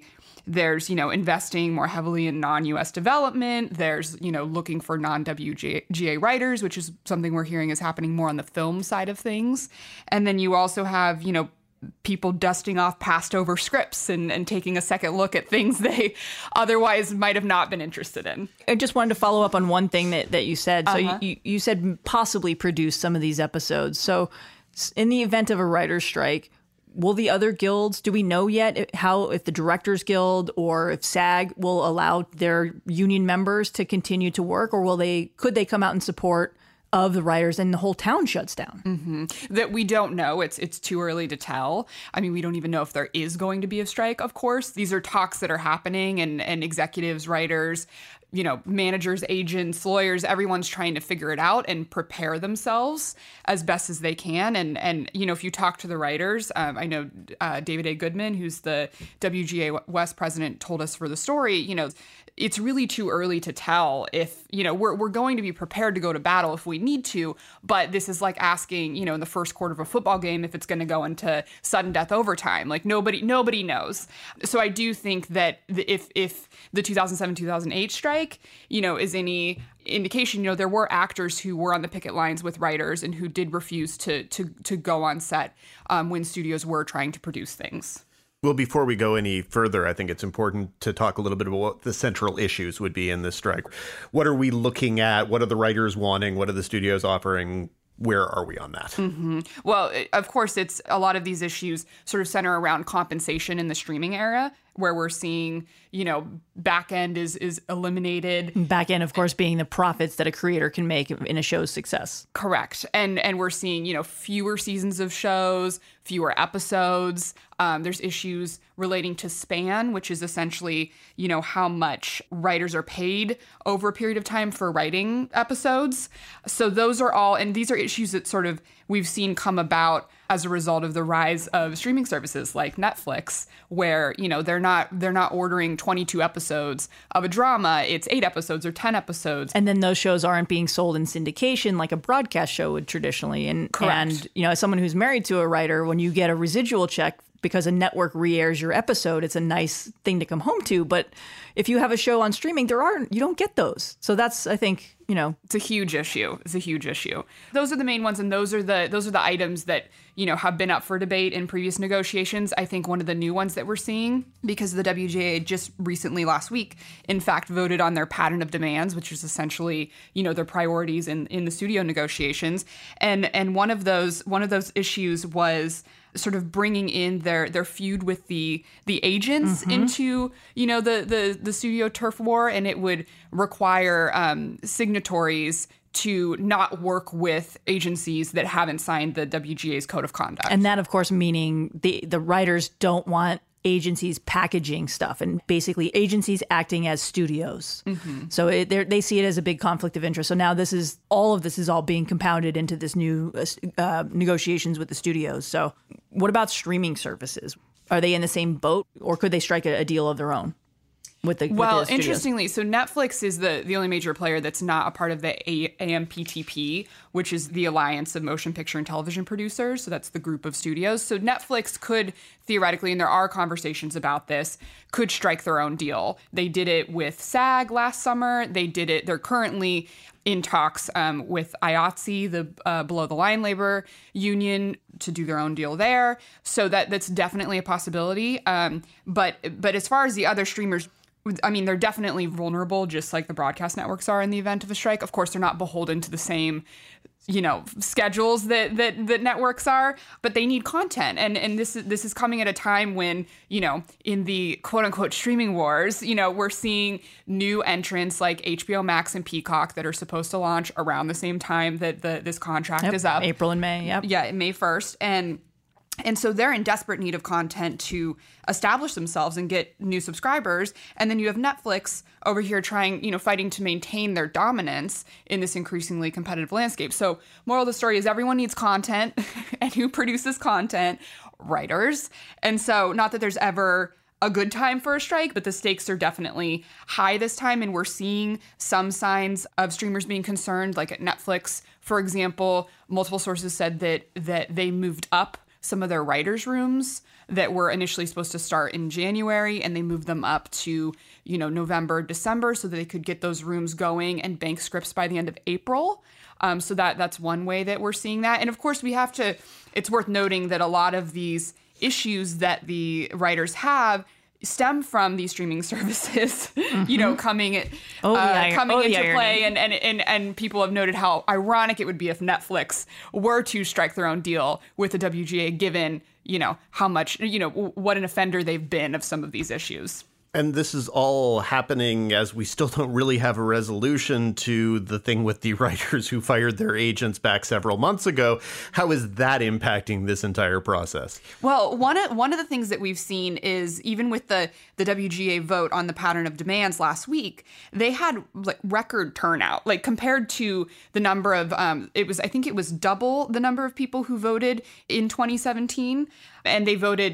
investing more heavily in non-U.S. development. There's, looking for non-WGA writers, which is something we're hearing is happening more on the film side of things. And then you also have, people dusting off passed over scripts and taking a second look at things they otherwise might have not been interested in. I just wanted to follow up on one thing that you said. So you said possibly produce some of these episodes. So in the event of a writer's strike, will the other guilds, do we know yet if the Directors Guild or if SAG will allow their union members to continue to work, or could they come out in support of the writers and the whole town shuts down? That we don't know. It's too early to tell. I mean, we don't even know if there is going to be a strike, of course. These are talks that are happening and executives, writers, managers, agents, lawyers, everyone's trying to figure it out and prepare themselves as best as they can. And if you talk to the writers, I know David A. Goodman, who's the WGA West president, told us for the story, it's really too early to tell if, we're going to be prepared to go to battle if we need to, but this is like asking, in the first quarter of a football game if it's going to go into sudden death overtime. Like nobody knows. So I do think that if the 2007-2008 strike, is any indication, there were actors who were on the picket lines with writers and who did refuse to go on set when studios were trying to produce things. Well, before we go any further, I think it's important to talk a little bit about what the central issues would be in this strike. What are we looking at? What are the writers wanting? What are the studios offering? Where are we on that? Well, of course, it's a lot of these issues sort of center around compensation in the streaming era, where we're seeing, back end is eliminated. Back end, of course, being the profits that a creator can make in a show's success. Correct. And we're seeing, fewer seasons of shows, fewer episodes. There's issues relating to span, which is essentially, how much writers are paid over a period of time for writing episodes. So those are all, and these are issues that sort of we've seen come about as a result of the rise of streaming services like Netflix, where, they're not ordering 22 episodes of a drama. It's 8 episodes or 10 episodes. And then those shows aren't being sold in syndication like a broadcast show would traditionally. And, correct. And, as someone who's married to a writer, when you get a residual check because a network re-airs your episode, it's a nice thing to come home to. But if you have a show on streaming, you don't get those. So that's, I think, it's a huge issue. Those are the main ones, and those are the items that, have been up for debate in previous negotiations. I think one of the new ones that we're seeing, because the WGA just recently last week, in fact, voted on their pattern of demands, which is essentially, their priorities in the studio negotiations. And one of those issues was sort of bringing in their feud with the agents into, the studio turf war, and it would require signatories to not work with agencies that haven't signed the WGA's code of conduct. And that, of course, meaning the writers don't want agencies packaging stuff, and basically agencies acting as studios. So they see it as a big conflict of interest. So now all of this is all being compounded into this new negotiations with the studios. So what about streaming services? Are they in the same boat, or could they strike a deal of their own? With the interestingly, so Netflix is the only major player that's not a part of the AMPTP, which is the Alliance of Motion Picture and Television Producers. So that's the group of studios. So Netflix could theoretically, and there are conversations about this, could strike their own deal. They did it with SAG last summer. They're currently in talks with IATSE, the below the line labor union, to do their own deal there. So that's definitely a possibility. But as far as the other streamers, I mean, they're definitely vulnerable, just like the broadcast networks are in the event of a strike. Of course, they're not beholden to the same, schedules that networks are, but they need content. And this is coming at a time when, in the quote unquote streaming wars, we're seeing new entrants like HBO Max and Peacock that are supposed to launch around the same time that this contract is up. April and May. Yep. Yeah, May 1st. And so they're in desperate need of content to establish themselves and get new subscribers. And then you have Netflix over here fighting to maintain their dominance in this increasingly competitive landscape. So moral of the story is everyone needs content. And who produces content? Writers. And so not that there's ever a good time for a strike, but the stakes are definitely high this time. And we're seeing some signs of streamers being concerned, like at Netflix, for example. Multiple sources said that they moved up some of their writers' rooms that were initially supposed to start in January, and they moved them up to, November, December, so that they could get those rooms going and bank scripts by the end of April. So that's one way that we're seeing that. And of course, it's worth noting that a lot of these issues that the writers have stem from these streaming services, coming into play. And people have noted how ironic it would be if Netflix were to strike their own deal with the WGA, given, how much, what an offender they've been of some of these issues. And this is all happening as we still don't really have a resolution to the thing with the writers who fired their agents back several months ago. How is that impacting this entire process? Well, one of the things that we've seen is even with the WGA vote on the pattern of demands last week, they had record turnout, compared to the number of I think it was double the number of people who voted in 2017. And they voted,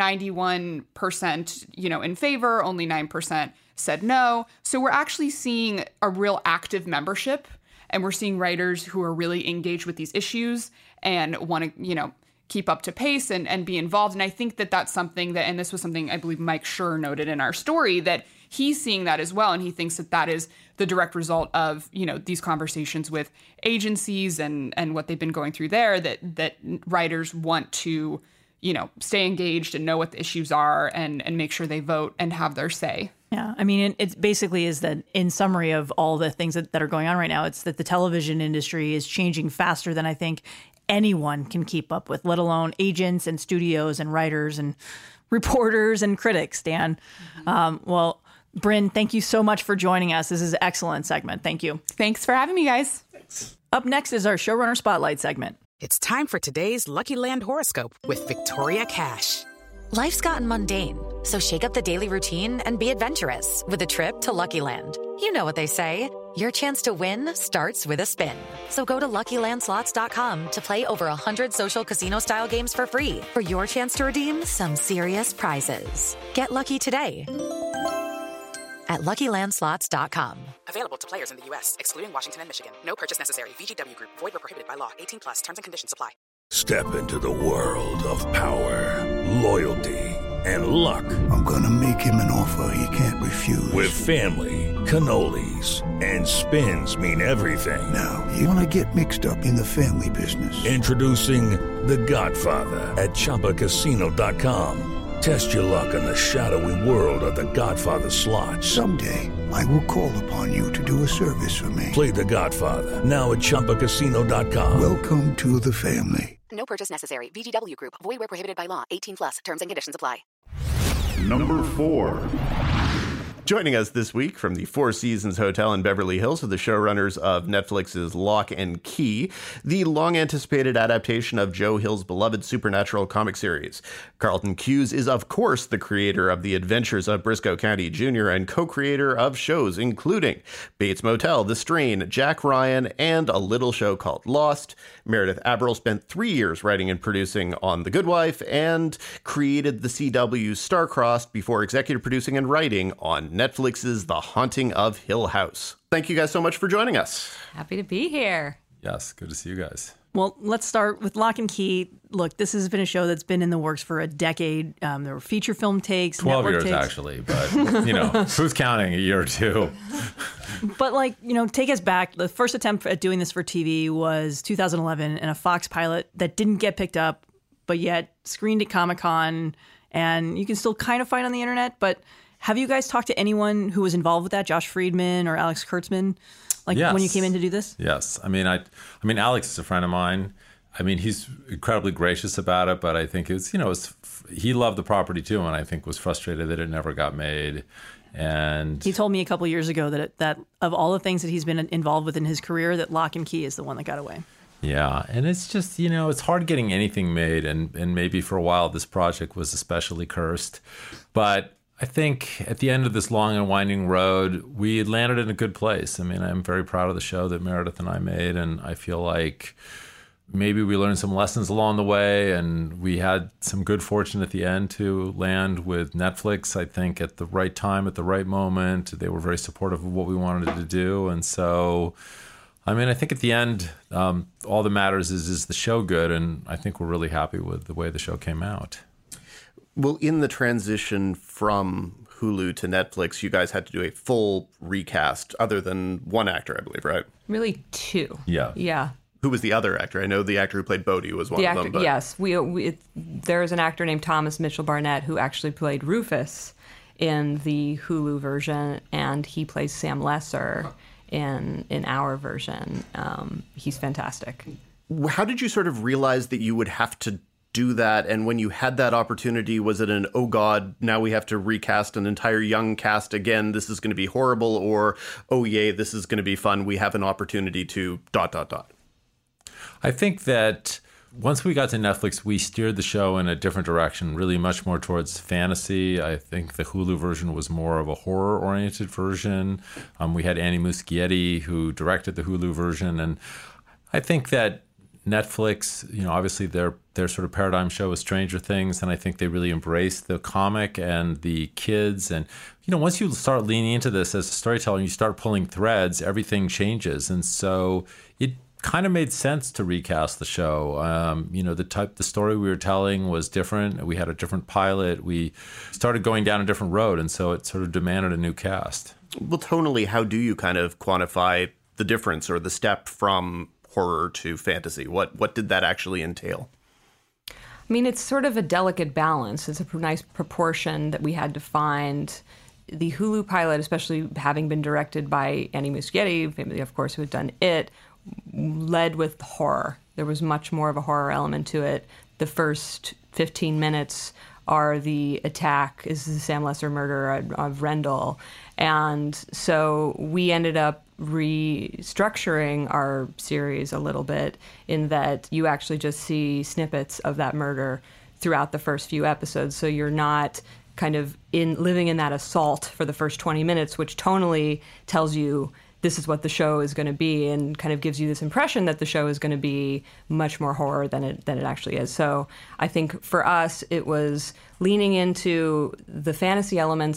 91%, in favor, only 9% said no. So we're actually seeing a real active membership, and we're seeing writers who are really engaged with these issues and want to, keep up to pace and be involved. And I think that that's something and this was something I believe Mike Schur noted in our story, that he's seeing that as well. And he thinks that is the direct result of, these conversations with agencies and what they've been going through there, that writers want to, stay engaged and know what the issues are and make sure they vote and have their say. Yeah. I mean, it basically is that in summary of all the things that are going on right now, it's that the television industry is changing faster than I think anyone can keep up with, let alone agents and studios and writers and reporters and critics, Dan. Well, Bryn, thank you so much for joining us. This is an excellent segment. Thank you. Thanks for having me, guys. Thanks. Up next is our Showrunner Spotlight segment. It's time for today's Lucky Land horoscope with Victoria Cash. Life's gotten mundane, so shake up the daily routine and be adventurous with a trip to Lucky Land. You know what they say, your chance to win starts with a spin. So go to LuckyLandSlots.com to play over 100 social casino-style games for free for your chance to redeem some serious prizes. Get lucky today at LuckyLandSlots.com. Available to players in the U.S., excluding Washington and Michigan. No purchase necessary. VGW Group. Void where prohibited by law. 18+. Terms and conditions apply. Step into the world of power, loyalty, and luck. I'm gonna make him an offer he can't refuse. With family, cannolis, and spins mean everything. Now, you wanna get mixed up in the family business. Introducing The Godfather at ChumbaCasino.com. Test your luck in the shadowy world of The Godfather slot. Someday, I will call upon you to do a service for me. Play The Godfather, now at ChumbaCasino.com. Welcome to the family. No purchase necessary. VGW Group. Void where prohibited by law. 18+. Terms and conditions apply. Number 4. Joining us this week from the Four Seasons Hotel in Beverly Hills are the showrunners of Netflix's Lock and Key, the long-anticipated adaptation of Joe Hill's beloved supernatural comic series. Carlton Cuse is, of course, the creator of The Adventures of Briscoe County Jr. and co-creator of shows including Bates Motel, The Strain, Jack Ryan, and a little show called Lost. Meredith Averill spent 3 years writing and producing on The Good Wife and created the CW Star-Crossed before executive producing and writing on Netflix's The Haunting of Hill House. Thank you guys so much for joining us. Happy to be here. Yes, good to see you guys. Well, let's start with Lock and Key. Look, this has been a show that's been in the works for a decade. There were feature film takes, 12 network years takes. Actually, but who's counting, a year or two? But take us back. The first attempt at doing this for TV was 2011 and a Fox pilot that didn't get picked up, but yet screened at Comic-Con, and you can still kind of find on the internet. But have you guys talked to anyone who was involved with that, Josh Friedman or Alex Kurtzman, yes. when you came in to do this? Yes. I mean, Alex is a friend of mine. I mean, he's incredibly gracious about it, but I think he loved the property too, and I think was frustrated that it never got made. And he told me a couple years ago that of all the things that he's been involved with in his career, that Lock and Key is the one that got away. Yeah, and it's just, it's hard getting anything made, and maybe for a while this project was especially cursed. But I think at the end of this long and winding road, we had landed in a good place. I mean, I'm very proud of the show that Meredith and I made, and I feel like maybe we learned some lessons along the way, and we had some good fortune at the end to land with Netflix, I think, at the right time, at the right moment. They were very supportive of what we wanted to do, and so, I mean, I think at the end, all that matters is the show good, and I think we're really happy with the way the show came out. Well, in the transition from Hulu to Netflix, you guys had to do a full recast, other than one actor, I believe, right? Really two. Yeah. Yeah. Who was the other actor? I know the actor who played Bodhi was one of them. But... Yes. There's an actor named Thomas Mitchell Barnett who actually played Rufus in the Hulu version, and he plays Sam Lesser in our version. He's fantastic. How did you sort of realize that you would have to do that? And when you had that opportunity, was it an, oh God, now we have to recast an entire young cast again, this is going to be horrible, or, oh yay, this is going to be fun, we have an opportunity to ... I think that once we got to Netflix, we steered the show in a different direction, really much more towards fantasy. I think the Hulu version was more of a horror-oriented version. We had Annie Muschietti, who directed the Hulu version, and I think that Netflix, obviously their sort of paradigm show was Stranger Things, and I think they really embraced the comic and the kids. And, once you start leaning into this as a storyteller and you start pulling threads, everything changes. And so it kind of made sense to recast the show. The story we were telling was different. We had a different pilot. We started going down a different road, and so it sort of demanded a new cast. Well, tonally, how do you kind of quantify the difference or the step from horror to fantasy? What did that actually entail? I mean, it's sort of a delicate balance. It's a nice proportion that we had to find. The Hulu pilot, especially having been directed by Annie Muschietti, famously, of course, who had done It, led with horror. There was much more of a horror element to it. The first 15 minutes are the attack, is the Sam Lesser murder of Rendell. And so we ended up restructuring our series a little bit in that you actually just see snippets of that murder throughout the first few episodes. So you're not kind of living in that assault for the first 20 minutes, which tonally tells you this is what the show is going to be, and kind of gives you this impression that the show is going to be much more horror than it actually is. So I think for us, it was leaning into the fantasy elements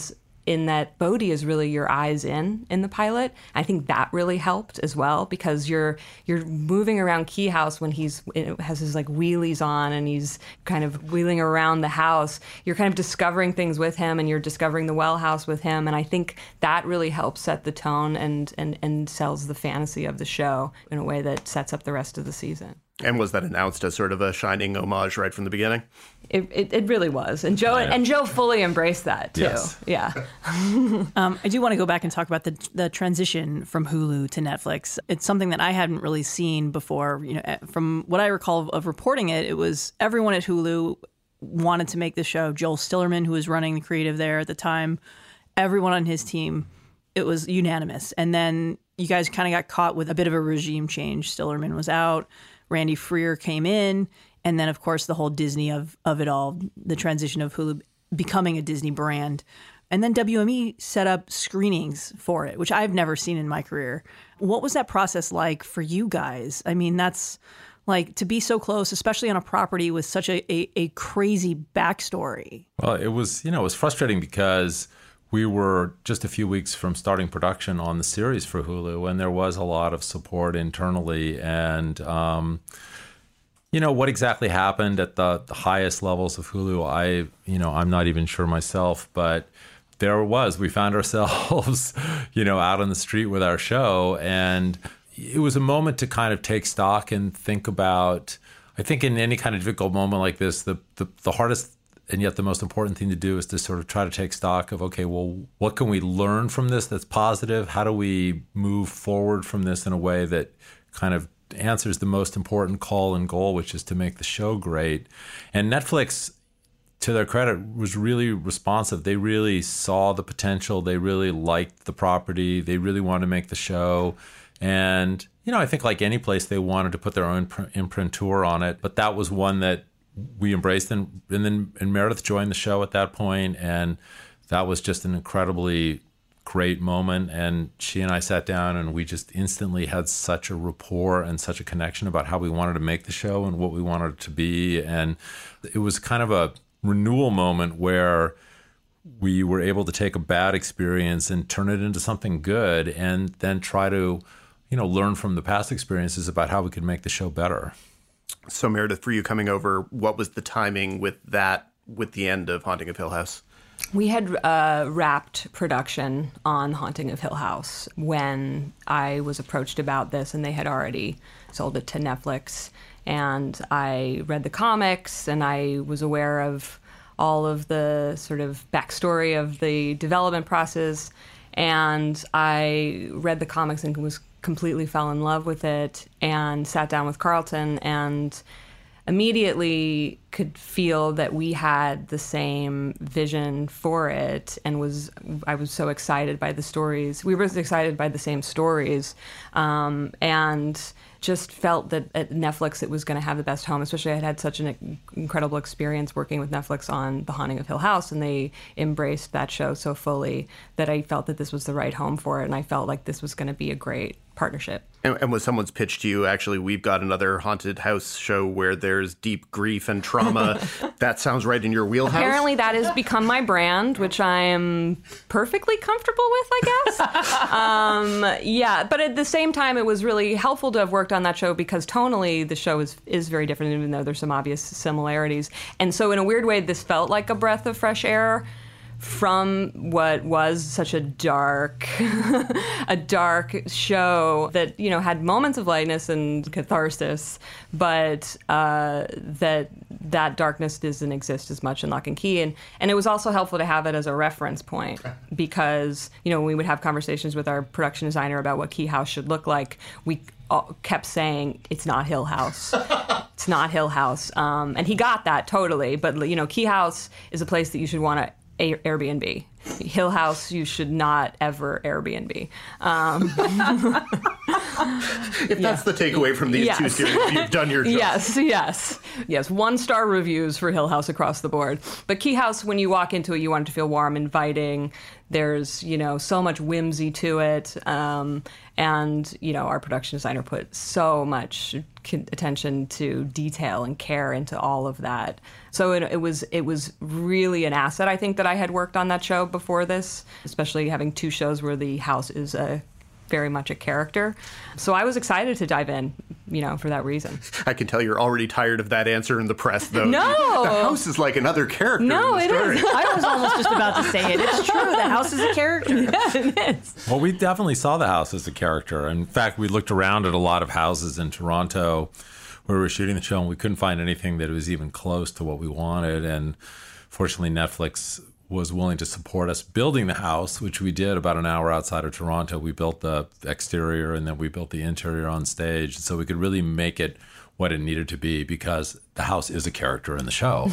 in that Bodhi is really your eyes in the pilot. I think that really helped as well, because you're moving around Key House when he has his like wheelies on and he's kind of wheeling around the house. You're kind of discovering things with him, and you're discovering the well house with him. And I think that really helps set the tone and sells the fantasy of the show in a way that sets up the rest of the season. And was that announced as sort of a Shining homage right from the beginning? It really was. And Joe fully embraced that, too. Yes. Yeah. I do want to go back and talk about the transition from Hulu to Netflix. It's something that I hadn't really seen before. You know, from what I recall of reporting it, it was everyone at Hulu wanted to make the show. Joel Stillerman, who was running the creative there at the time, everyone on his team, it was unanimous. And then you guys kind of got caught with a bit of a regime change. Stillerman was out. Randy Freer came in, and then, of course, the whole Disney of it all, the transition of Hulu becoming a Disney brand. And then WME set up screenings for it, which I've never seen in my career. What was that process like for you guys? I mean, that's like to be so close, especially on a property with such a crazy backstory. Well, it was frustrating because we were just a few weeks from starting production on the series for Hulu, and there was a lot of support internally. And, what exactly happened at the highest levels of Hulu, I'm not even sure myself, but we found ourselves, out on the street with our show. And it was a moment to kind of take stock and think about, I think in any kind of difficult moment like this, the hardest and yet the most important thing to do is to sort of try to take stock of, okay, well, what can we learn from this that's positive? How do we move forward from this in a way that kind of answers the most important call and goal, which is to make the show great? And Netflix, to their credit, was really responsive. They really saw the potential. They really liked the property. They really wanted to make the show. And, I think like any place, they wanted to put their own imprimatur on it. But that was one that we embraced, and Meredith joined the show at that point, and that was just an incredibly great moment. And she and I sat down, and we just instantly had such a rapport and such a connection about how we wanted to make the show and what we wanted it to be. And it was kind of a renewal moment where we were able to take a bad experience and turn it into something good, and then try to, learn from the past experiences about how we could make the show better. So, Meredith, for you coming over, what was the timing with the end of Haunting of Hill House? We had wrapped production on Haunting of Hill House when I was approached about this, and they had already sold it to Netflix. And I read the comics, and I was aware of all of the sort of backstory of the development process. And I read the comics and completely fell in love with it, and sat down with Carlton and immediately could feel that we had the same vision for it, and I was so excited by the stories. We were excited by the same stories, and just felt that at Netflix it was going to have the best home. Especially I had such an incredible experience working with Netflix on The Haunting of Hill House, and they embraced that show so fully that I felt that this was the right home for it, and I felt like this was going to be a great partnership. And was someone's pitch to you, actually, we've got another haunted house show where there's deep grief and trauma. That sounds right in your wheelhouse? Apparently that has become my brand, which I am perfectly comfortable with, I guess. Yeah, but at the same time, it was really helpful to have worked on that show because tonally the show is very different, even though there's some obvious similarities. And so in a weird way, this felt like a breath of fresh air from what was such a dark show that, had moments of lightness and catharsis, but that darkness doesn't exist as much in Lock and Key. And it was also helpful to have it as a reference point because, we would have conversations with our production designer about what Key House should look like. We kept saying, it's not Hill House. It's not Hill House. And he got that totally. But, Key House is a place that you should want to Airbnb. Hill House, you should not ever Airbnb. If that's the takeaway from these two series, you've done your job. Yes. 1-star reviews for Hill House across the board. But Key House, when you walk into it, you want it to feel warm, inviting. There's, so much whimsy to it. And, our production designer put so much attention to detail and care into all of that. So it was really an asset, I think, that I had worked on that show before this, especially having two shows where the house is very much a character. So I was excited to dive in, for that reason. I can tell you're already tired of that answer in the press, though. No! The house is like another character No, in the story. it is. I was almost just about to say it. It's true. The house is a character. Yeah, it is. Well, we definitely saw the house as a character. In fact, we looked around at a lot of houses in Toronto where we were shooting the show, and we couldn't find anything that was even close to what we wanted. And fortunately, Netflix was willing to support us building the house, which we did about an hour outside of Toronto. We built the exterior and then we built the interior on stage. So we could really make it what it needed to be because the house is a character in the show.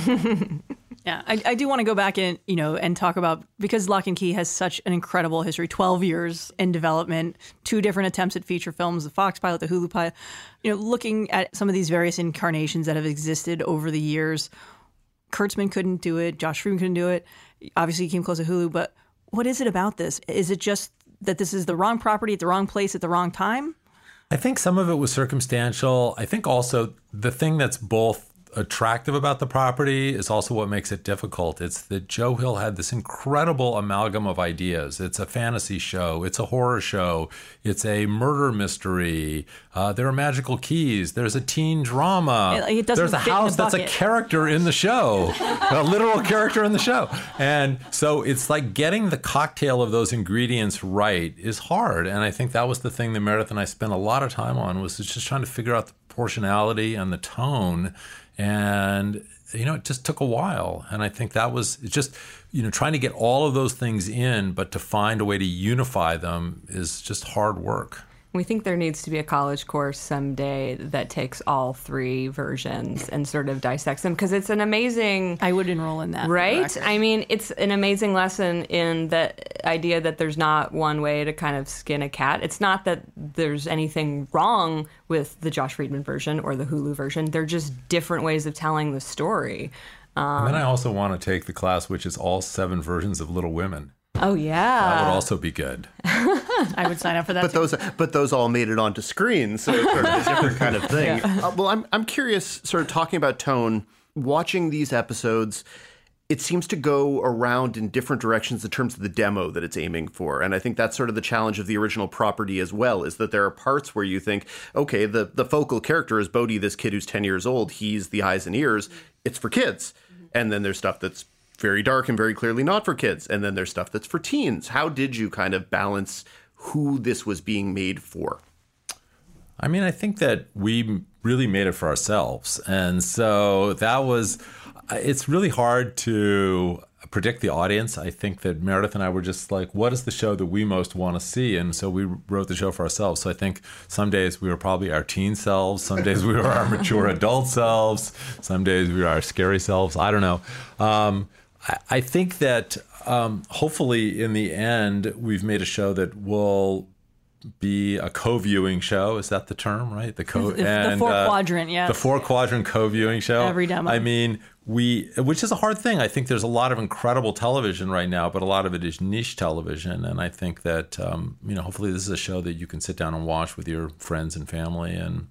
Yeah, I do want to go back and, and talk about, because Lock and Key has such an incredible history, 12 years in development, 2 different attempts at feature films, the Fox pilot, the Hulu pilot, looking at some of these various incarnations that have existed over the years. Kurtzman couldn't do it. Josh Friedman couldn't do it. Obviously, he came close to Hulu. But what is it about this? Is it just that this is the wrong property at the wrong place at the wrong time? I think some of it was circumstantial. I think also the thing that's both attractive about the property is also what makes it difficult. It's that Joe Hill had this incredible amalgam of ideas. It's a fantasy show. It's a horror show. It's a murder mystery. There are magical keys. There's a teen drama. There's a house that's a character in the show, a literal character in the show. And so it's like getting the cocktail of those ingredients right is hard. And I think that was the thing that Meredith and I spent a lot of time on, was just trying to figure out the proportionality and the tone. And, it just took a while. And I think that was just, trying to get all of those things in, but to find a way to unify them is just hard work. We think there needs to be a college course someday that takes all 3 versions and sort of dissects them, because it's an amazing... I would enroll in that. Right? I mean, it's an amazing lesson in the idea that there's not one way to kind of skin a cat. It's not that there's anything wrong with the Josh Friedman version or the Hulu version. They're just different ways of telling the story. And then I also want to take the class, which is all 7 versions of Little Women. Oh, yeah. That would also be good. I would sign up for that. But those all made it onto screen, so it's sort of a different kind of thing. Yeah. Well, I'm curious, sort of talking about tone, watching these episodes, it seems to go around in different directions in terms of the demo that it's aiming for. And I think that's sort of the challenge of the original property as well, is that there are parts where you think, okay, the focal character is Bodhi, this kid who's 10 years old. He's the eyes and ears. It's for kids. And then there's stuff that's very dark and very clearly not for kids. And then there's stuff that's for teens. How did you kind of balance who this was being made for? I mean, I think that we really made it for ourselves. And so it's really hard to predict the audience. I think that Meredith and I were just like, what is the show that we most want to see? And so we wrote the show for ourselves. So I think some days we were probably our teen selves. Some days we were our mature adult selves. Some days we were our scary selves. I don't know. I think that hopefully in the end, we've made a show that will be a co-viewing show. Is that the term, right? The 4-quadrant, yeah. The 4-quadrant co-viewing show. Every demo. I mean, which is a hard thing. I think there's a lot of incredible television right now, but a lot of it is niche television. And I think that, hopefully this is a show that you can sit down and watch with your friends and family. And,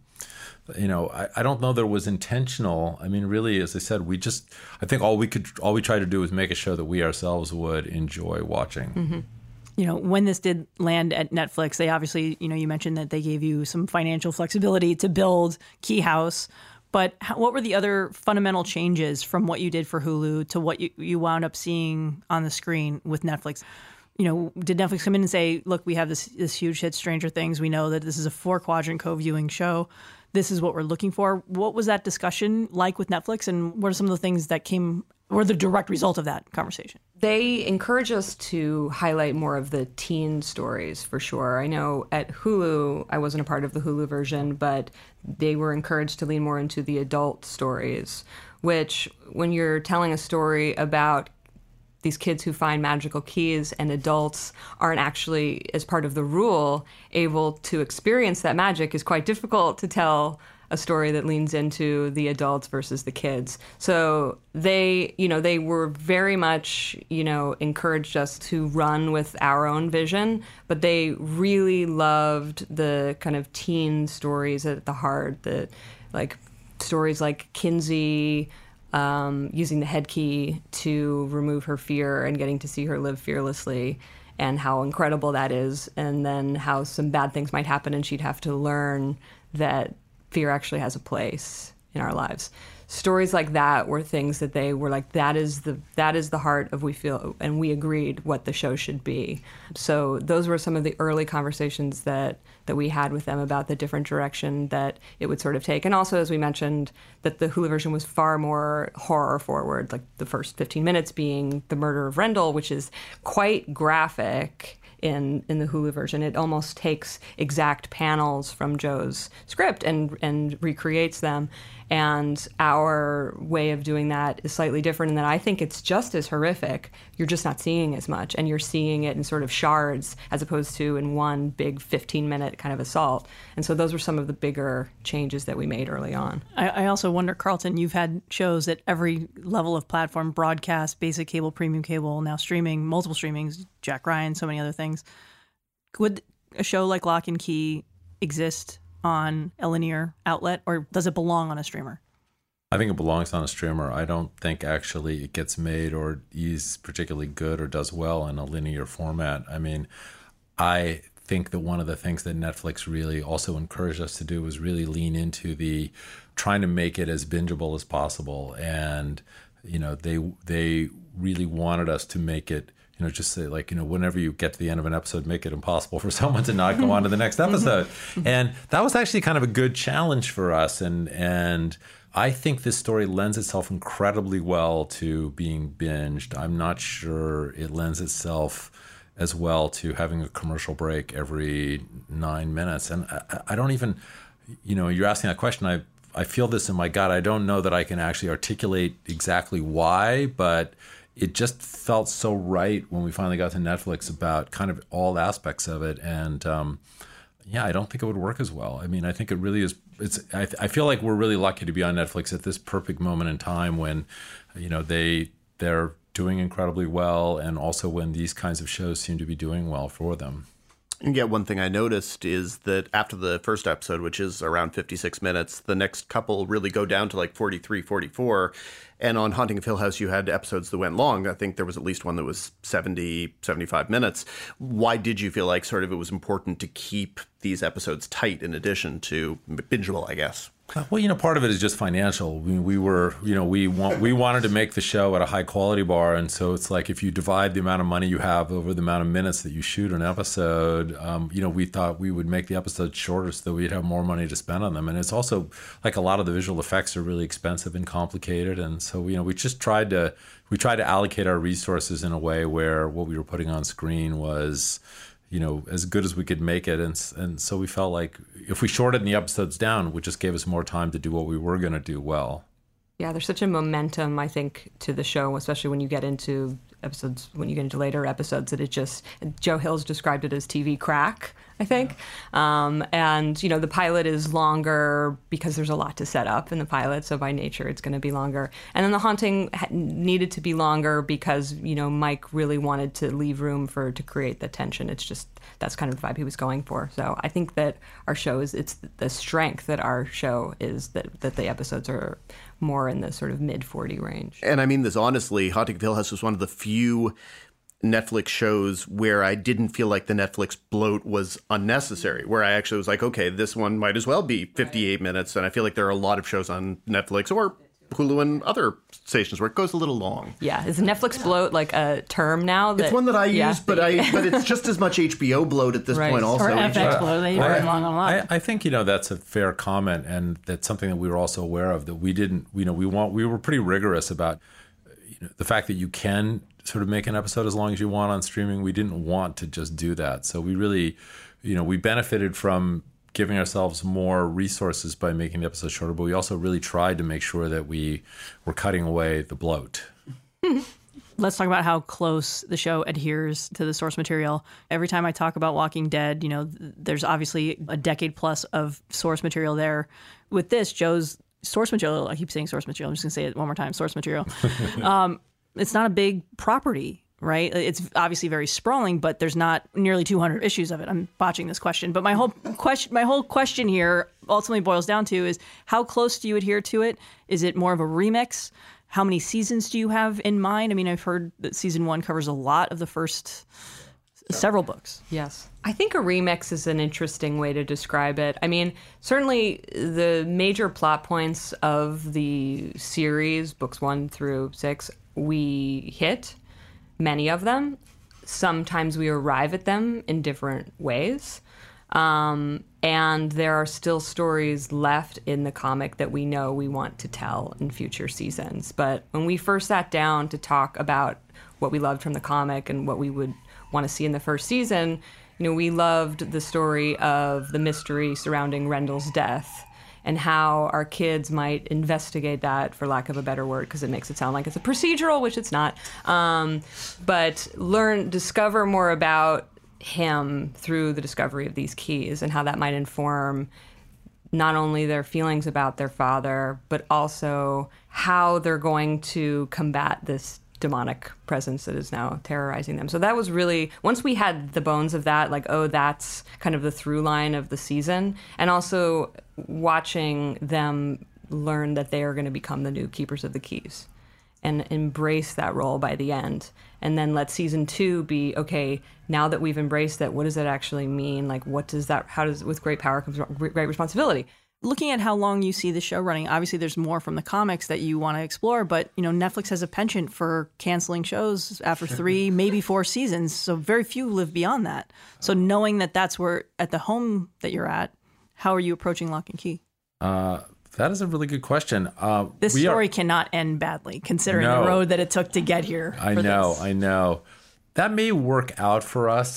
I don't know that it was intentional. I mean, really, as I said, I think all we tried to do was make a show that we ourselves would enjoy watching. Mm-hmm. When this did land at Netflix, they obviously, you mentioned that they gave you some financial flexibility to build Key House. But what were the other fundamental changes from what you did for Hulu to what you wound up seeing on the screen with Netflix? Did Netflix come in and say, look, we have this huge hit, Stranger Things. We know that this is a 4-quadrant co-viewing show. This is what we're looking for. What was that discussion like with Netflix? And what are some of the things that were the direct result of that conversation? They encourage us to highlight more of the teen stories, for sure. I know at Hulu, I wasn't a part of the Hulu version, but they were encouraged to lean more into the adult stories, which when you're telling a story about these kids who find magical keys and adults aren't actually, as part of the rule, able to experience that magic, is quite difficult to tell a story that leans into the adults versus the kids. So they were very much, encouraged us to run with our own vision, but they really loved the kind of teen stories at the heart, stories like Kinsey, using the head key to remove her fear and getting to see her live fearlessly, and how incredible that is, and then how some bad things might happen and she'd have to learn that fear actually has a place in our lives. Stories like that were things that they were like, that is the heart of We Feel, and we agreed what the show should be. So those were some of the early conversations that we had with them about the different direction that it would sort of take. And also, as we mentioned, that the Hulu version was far more horror forward, like the first 15 minutes being the murder of Rendell, which is quite graphic in the Hulu version. It almost takes exact panels from Joe's script and recreates them. And our way of doing that is slightly different in that I think it's just as horrific. You're just not seeing as much, and you're seeing it in sort of shards as opposed to in one big 15-minute kind of assault. And so those were some of the bigger changes that we made early on. I also wonder, Carlton, you've had shows at every level of platform, broadcast, basic cable, premium cable, now streaming, multiple streamings, Jack Ryan, so many other things. Would a show like Lock and Key exist on a linear outlet, or does it belong on a streamer? I think it belongs on a streamer. I don't think actually it gets made or is particularly good or does well in a linear format. I mean, I think that one of the things that Netflix really also encouraged us to do was really lean into the trying to make it as bingeable as possible. And, you know, they really wanted us to make it, you know, just say like, you know, whenever you get to the end of an episode, make it impossible for someone to not go on to the next episode. And that was actually kind of a good challenge for us. And I think this story lends itself incredibly well to being binged. I'm not sure it lends itself as well to having a commercial break every 9 minutes. And I don't even, you know, you're asking that question. I feel this in my gut. I don't know that I can actually articulate exactly why, but it just felt so right when we finally got to Netflix about kind of all aspects of it. And yeah, I don't think it would work as well. I mean, I think it really is. I feel like we're really lucky to be on Netflix at this perfect moment in time when, you know, they're doing incredibly well, and also when these kinds of shows seem to be doing well for them. And yet one thing I noticed is that after the first episode, which is around 56 minutes, the next couple really go down to like 43, 44. And on Haunting of Hill House, you had episodes that went long. I think there was at least one that was 70, 75 minutes. Why did you feel like sort of it was important to keep these episodes tight in addition to bingeable, I guess? Well, you know, part of it is just financial. We were, you know, we wanted to make the show at a high quality bar, and so it's like if you divide the amount of money you have over the amount of minutes that you shoot an episode, you know, we thought we would make the episodes shorter so that we'd have more money to spend on them. And it's also like a lot of the visual effects are really expensive and complicated, and so you know, we just tried to allocate our resources in a way where what we were putting on screen was, you know, as good as we could make it. And so we felt like if we shortened the episodes down, it would just give us more time to do what we were going to do well. Yeah, there's such a momentum, I think, to the show, especially when you get into episodes, when you get into later episodes, that it just, Joe Hill's described it as TV crack, I think. And, you know, the pilot is longer because there's a lot to set up in the pilot. So by nature, it's going to be longer. And then The Haunting needed to be longer because, you know, Mike really wanted to leave room to create the tension. It's just, that's kind of the vibe he was going for. So I think that our show it's the strength that our show is that the episodes are more in the sort of mid-40 range. And I mean this honestly, Haunting of Hill House was one of the few Netflix shows where I didn't feel like the Netflix bloat was unnecessary, where I actually was like, okay, this one might as well be 58 minutes. And I feel like there are a lot of shows on Netflix or Hulu and other stations where it goes a little long. Yeah, is Netflix bloat like a term now? It's one that I use, but it's just as much HBO bloat at this point also. Or FX bloat, they run long a lot. I think, you know, that's a fair comment, and that's something that we were also aware of, that we didn't, you know, we were pretty rigorous about, you know, the fact that you can sort of make an episode as long as you want on streaming. We didn't want to just do that. So we really, you know, we benefited from giving ourselves more resources by making the episode shorter, but we also really tried to make sure that we were cutting away the bloat. Let's talk about how close the show adheres to the source material. Every time I talk about Walking Dead, you know, there's obviously a decade plus of source material there. With this, Joe's source material, I keep saying source material, I'm just going to say it one more time, source material. It's not a big property, right? It's obviously very sprawling, but there's not nearly 200 issues of it. I'm botching this question, but my whole question here ultimately boils down to is how close do you adhere to it? Is it more of a remix? How many seasons do you have in mind? I mean, I've heard that season 1 covers a lot of the first several books. Yes. I think a remix is an interesting way to describe it. I mean, certainly the major plot points of the series, books 1 through 6, we hit many of them. Sometimes we arrive at them in different ways. And there are still stories left in the comic that we know we want to tell in future seasons. But when we first sat down to talk about what we loved from the comic and what we would want to see in the first season, we loved the story of the mystery surrounding Rendell's death and how our kids might investigate that, for lack of a better word, because it makes it sound like it's a procedural, which it's not. But discover more about him through the discovery of these keys and how that might inform not only their feelings about their father, but also how they're going to combat this demonic presence that is now terrorizing them. So that was really, once we had the bones of that, like, oh, that's kind of the through line of the season. And also watching them learn that they are going to become the new keepers of the keys and embrace that role by the end. And then let season 2 be, okay, now that we've embraced that, what does that actually mean? Like, what does that, how does, with great power comes great responsibility. Looking at how long you see the show running, obviously there's more from the comics that you want to explore, but Netflix has a penchant for canceling shows after 3, maybe 4 seasons, so very few live beyond that. So knowing that that's where, at the home that you're at, how are you approaching Lock and Key? That is a really good question. This story cannot end badly, considering the road that it took to get here. I know. That may work out for us.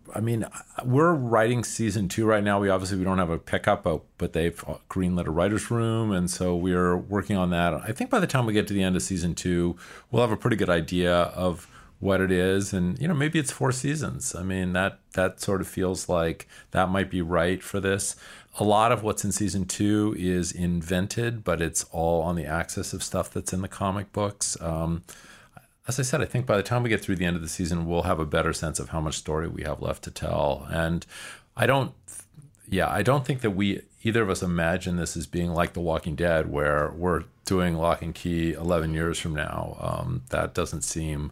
We're writing season 2 right now. We don't have a pickup, but they've greenlit a writer's room, and so we're working on that. I think by the time we get to the end of season 2, we'll have a pretty good idea of what it is, and maybe it's 4 seasons. I mean, that sort of feels like that might be right for this. A lot of what's in season 2 is invented, but it's all on the axis of stuff that's in the comic books. As I said, I think by the time we get through the end of the season, we'll have a better sense of how much story we have left to tell. And I don't think that either of us imagine this as being like The Walking Dead, where we're doing Lock and Key 11 years from now. It doesn't seem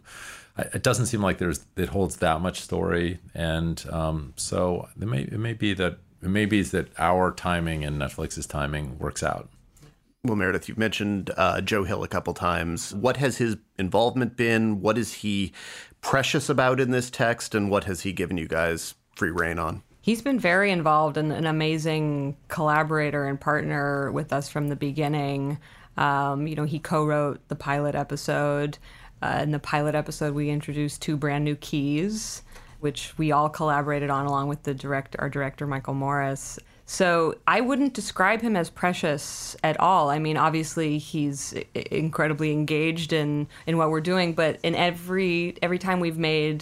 like it holds that much story. And so it may be that our timing and Netflix's timing works out. Well, Meredith, you've mentioned Joe Hill a couple times. What has his involvement been? What is he precious about in this text? And what has he given you guys free rein on? He's been very involved and an amazing collaborator and partner with us from the beginning. He co-wrote the pilot episode. In the pilot episode, we introduced 2 brand new keys, which we all collaborated on along with our director, Michael Morris. So I wouldn't describe him as precious at all. I mean, obviously he's incredibly engaged in what we're doing, but in every time we've made,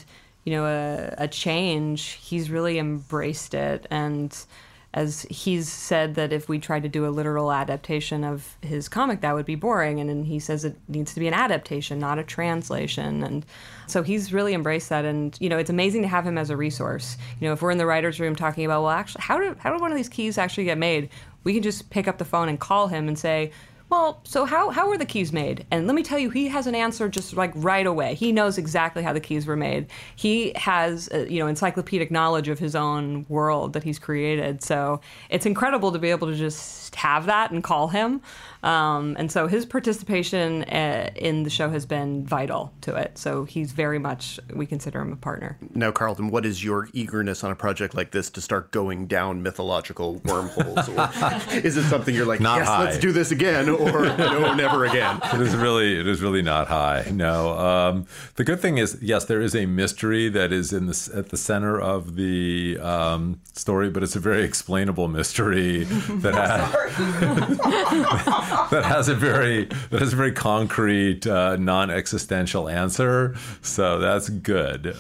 a change, he's really embraced it. And as he's said that if we tried to do a literal adaptation of his comic, that would be boring. And then he says it needs to be an adaptation, not a translation. And so he's really embraced that. And, it's amazing to have him as a resource. If we're in the writer's room talking about, well, actually, how did one of these keys actually get made? We can just pick up the phone and call him and say, well, so how were the keys made? And let me tell you, he has an answer just like right away. He knows exactly how the keys were made. He has, encyclopedic knowledge of his own world that he's created. So it's incredible to be able to just have that and call him. And so his participation in the show has been vital to it. So he's very much, we consider him a partner. Now, Carlton, what is your eagerness on a project like this to start going down mythological wormholes? Or is it something you're like, yes, let's do this again, or no, never again? It is really not high. No. The good thing is, yes, there is a mystery that is at the center of the story, but it's a very explainable mystery that has a very concrete, non-existential answer. So that's good.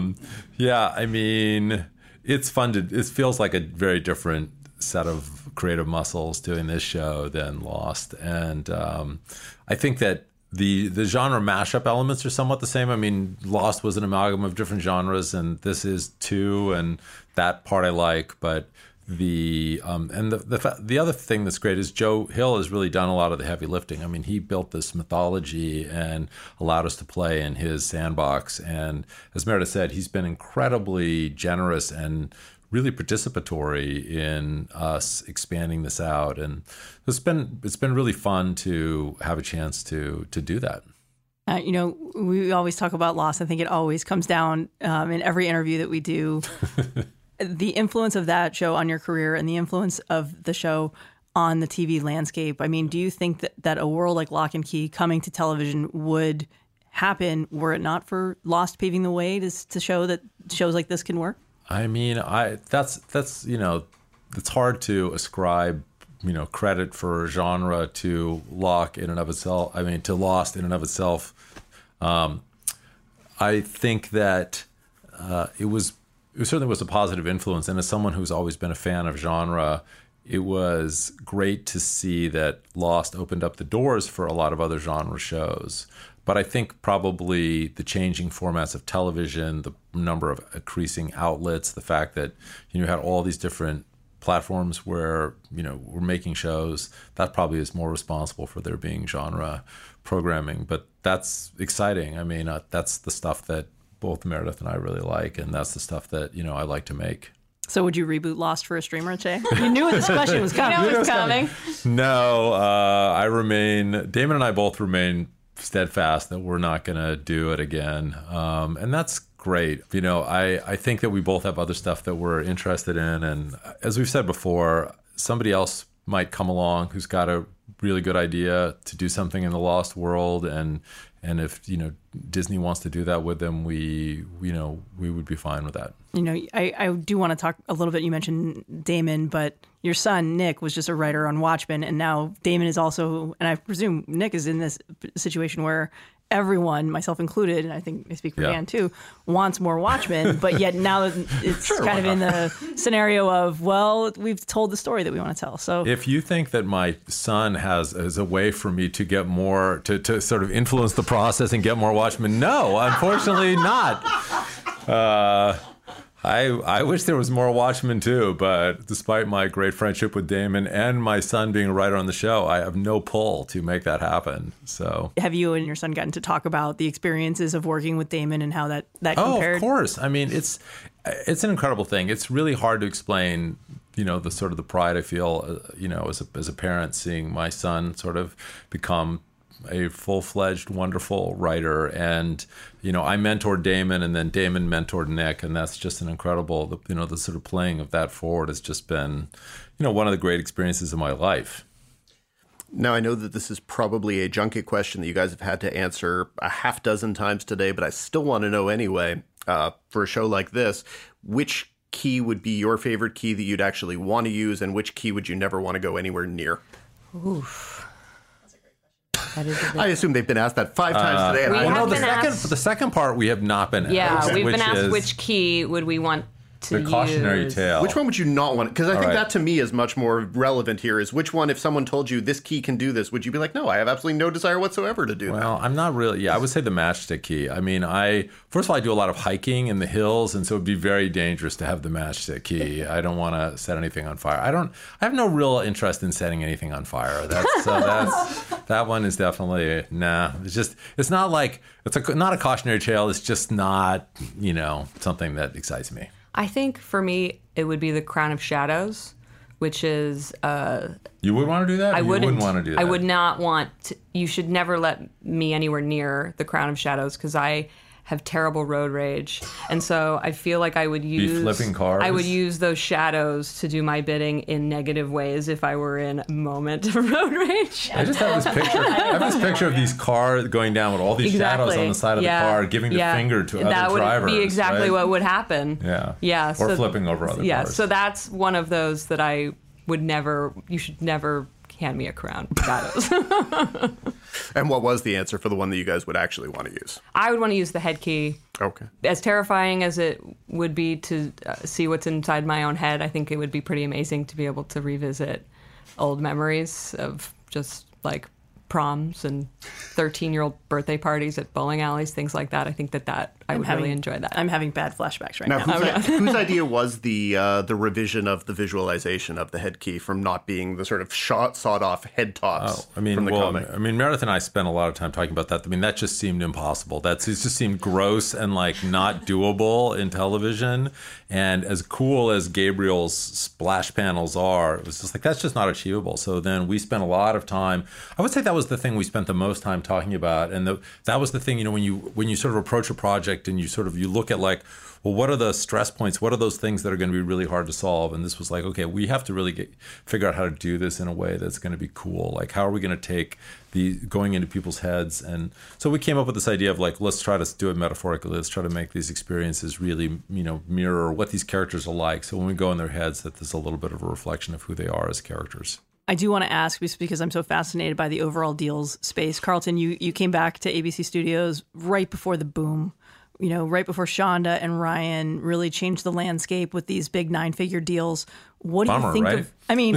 It's fun it feels like a very different set of creative muscles doing this show than Lost. And I think that the genre mashup elements are somewhat the same. I mean, Lost was an amalgam of different genres, and this is too, and that part I like, but the other thing that's great is Joe Hill has really done a lot of the heavy lifting. I mean, he built this mythology and allowed us to play in his sandbox. And as Meredith said, he's been incredibly generous and really participatory in us expanding this out. And it's been really fun to have a chance to do that. We always talk about Lost. I think it always comes down in every interview that we do. The influence of that show on your career and the influence of the show on the TV landscape. I mean, do you think that a world like Lock and Key coming to television would happen were it not for Lost paving the way to show that shows like this can work? I mean, that's it's hard to ascribe credit for genre to Lock in and of itself. I mean, to Lost in and of itself. I think that it certainly was a positive influence. And as someone who's always been a fan of genre, it was great to see that Lost opened up the doors for a lot of other genre shows. But I think probably the changing formats of television, the number of increasing outlets, the fact that you had all these different platforms where we're making shows, that probably is more responsible for there being genre programming. But that's exciting. I mean, that's the stuff that both Meredith and I really like, and that's the stuff that I like to make. So would you reboot Lost for a streamer, Che? You knew this question was coming. You know it was coming. No, Damon and I both remain steadfast that we're not going to do it again. And that's great. I think that we both have other stuff that we're interested in. And as we've said before, somebody else might come along who's got a really good idea to do something in the Lost world. And if, Disney wants to do that with them, we would be fine with that. I do want to talk a little bit. You mentioned Damon, but your son, Nick, was just a writer on Watchmen. And now Damon is also, and I presume Nick is in this situation where everyone, myself included, and I think I speak for Dan too, wants more Watchmen. But yet now it's kind of in the scenario of, well, we've told the story that we want to tell. So if you think that my son has a way for me to get more, to sort of influence the process and get more Watchmen, no, unfortunately not. I wish there was more Watchmen too, but despite my great friendship with Damon and my son being a writer on the show, I have no pull to make that happen. So, have you and your son gotten to talk about the experiences of working with Damon and how that compared? Oh, of course. I mean, it's an incredible thing. It's really hard to explain, the sort of the pride I feel, as a parent, seeing my son sort of become a full-fledged, wonderful writer. And, I mentored Damon, and then Damon mentored Nick, and that's just an incredible, the sort of playing of that forward has just been, one of the great experiences of my life. Now, I know that this is probably a junket question that you guys have had to answer a half dozen times today, but I still want to know anyway, for a show like this, which key would be your favorite key that you'd actually want to use, and which key would you never want to go anywhere near? Oof. I assume they've been asked that 5 times today. The second part we have not been asked. Yeah, we've been asked which key would we want to the cautionary use. tale. Which one would you not want? Because I think that to me is much more relevant here. Is which one, if someone told you this key can do this, would you be like, no, I have absolutely no desire whatsoever to do that? Well, I'm not really. Yeah, I would say the matchstick key. I mean, first of all, I do a lot of hiking in the hills, and so it'd be very dangerous to have the matchstick key. I don't want to set anything on fire. I have no real interest in setting anything on fire. That one is definitely nah. It's not like not a cautionary tale. It's just not something that excites me. I think for me, it would be the Crown of Shadows, which is... You would want to do that? I wouldn't want to do that? I would not want to... You should never let me anywhere near the Crown of Shadows because I have terrible road rage. And so I feel like I would use... Be flipping cars? I would use those shadows to do my bidding in negative ways if I were in a moment of road rage. I just have this picture. Of these cars going down with all these shadows on the side of the car, giving the finger to other drivers. That would be exactly what would happen. Yeah. Or flipping over other cars. Yeah, so that's one of those that I would never... You should never hand me a crown. Shadows. And what was the answer for the one that you guys would actually want to use? I would want to use the head key. Okay. As terrifying as it would be to see what's inside my own head, I think it would be pretty amazing to be able to revisit old memories of just like proms and 13-year-old birthday parties at bowling alleys, things like that. I think that I would really enjoy that. I'm having bad flashbacks right Now, now. whose idea was the revision of the visualization of the head key from not being the sort of sawed-off head tops from the comic? I mean, Meredith and I spent a lot of time talking about that. I mean, that just seemed impossible. It just seemed gross and like not doable in television. And as cool as Gabriel's splash panels are, it was just like, that's just not achievable. So then we spent a lot of time. I would say that was the thing we spent the most time talking about. And that was the thing, when you sort of approach a project and you look at like, well, what are the stress points? What are those things that are going to be really hard to solve? And this was like, okay, we have to really figure out how to do this in a way that's going to be cool. Like, how are we going to take going into people's heads? And so we came up with this idea of like, let's try to do it metaphorically. Let's try to make these experiences really, mirror what these characters are like. So when we go in their heads, that there's a little bit of a reflection of who they are as characters. I do want to ask, because I'm so fascinated by the overall deals space. Carlton, you came back to ABC Studios right before the boom. Right before Shonda and Ryan really changed the landscape with these big 9-figure deals. What do you think of? I mean,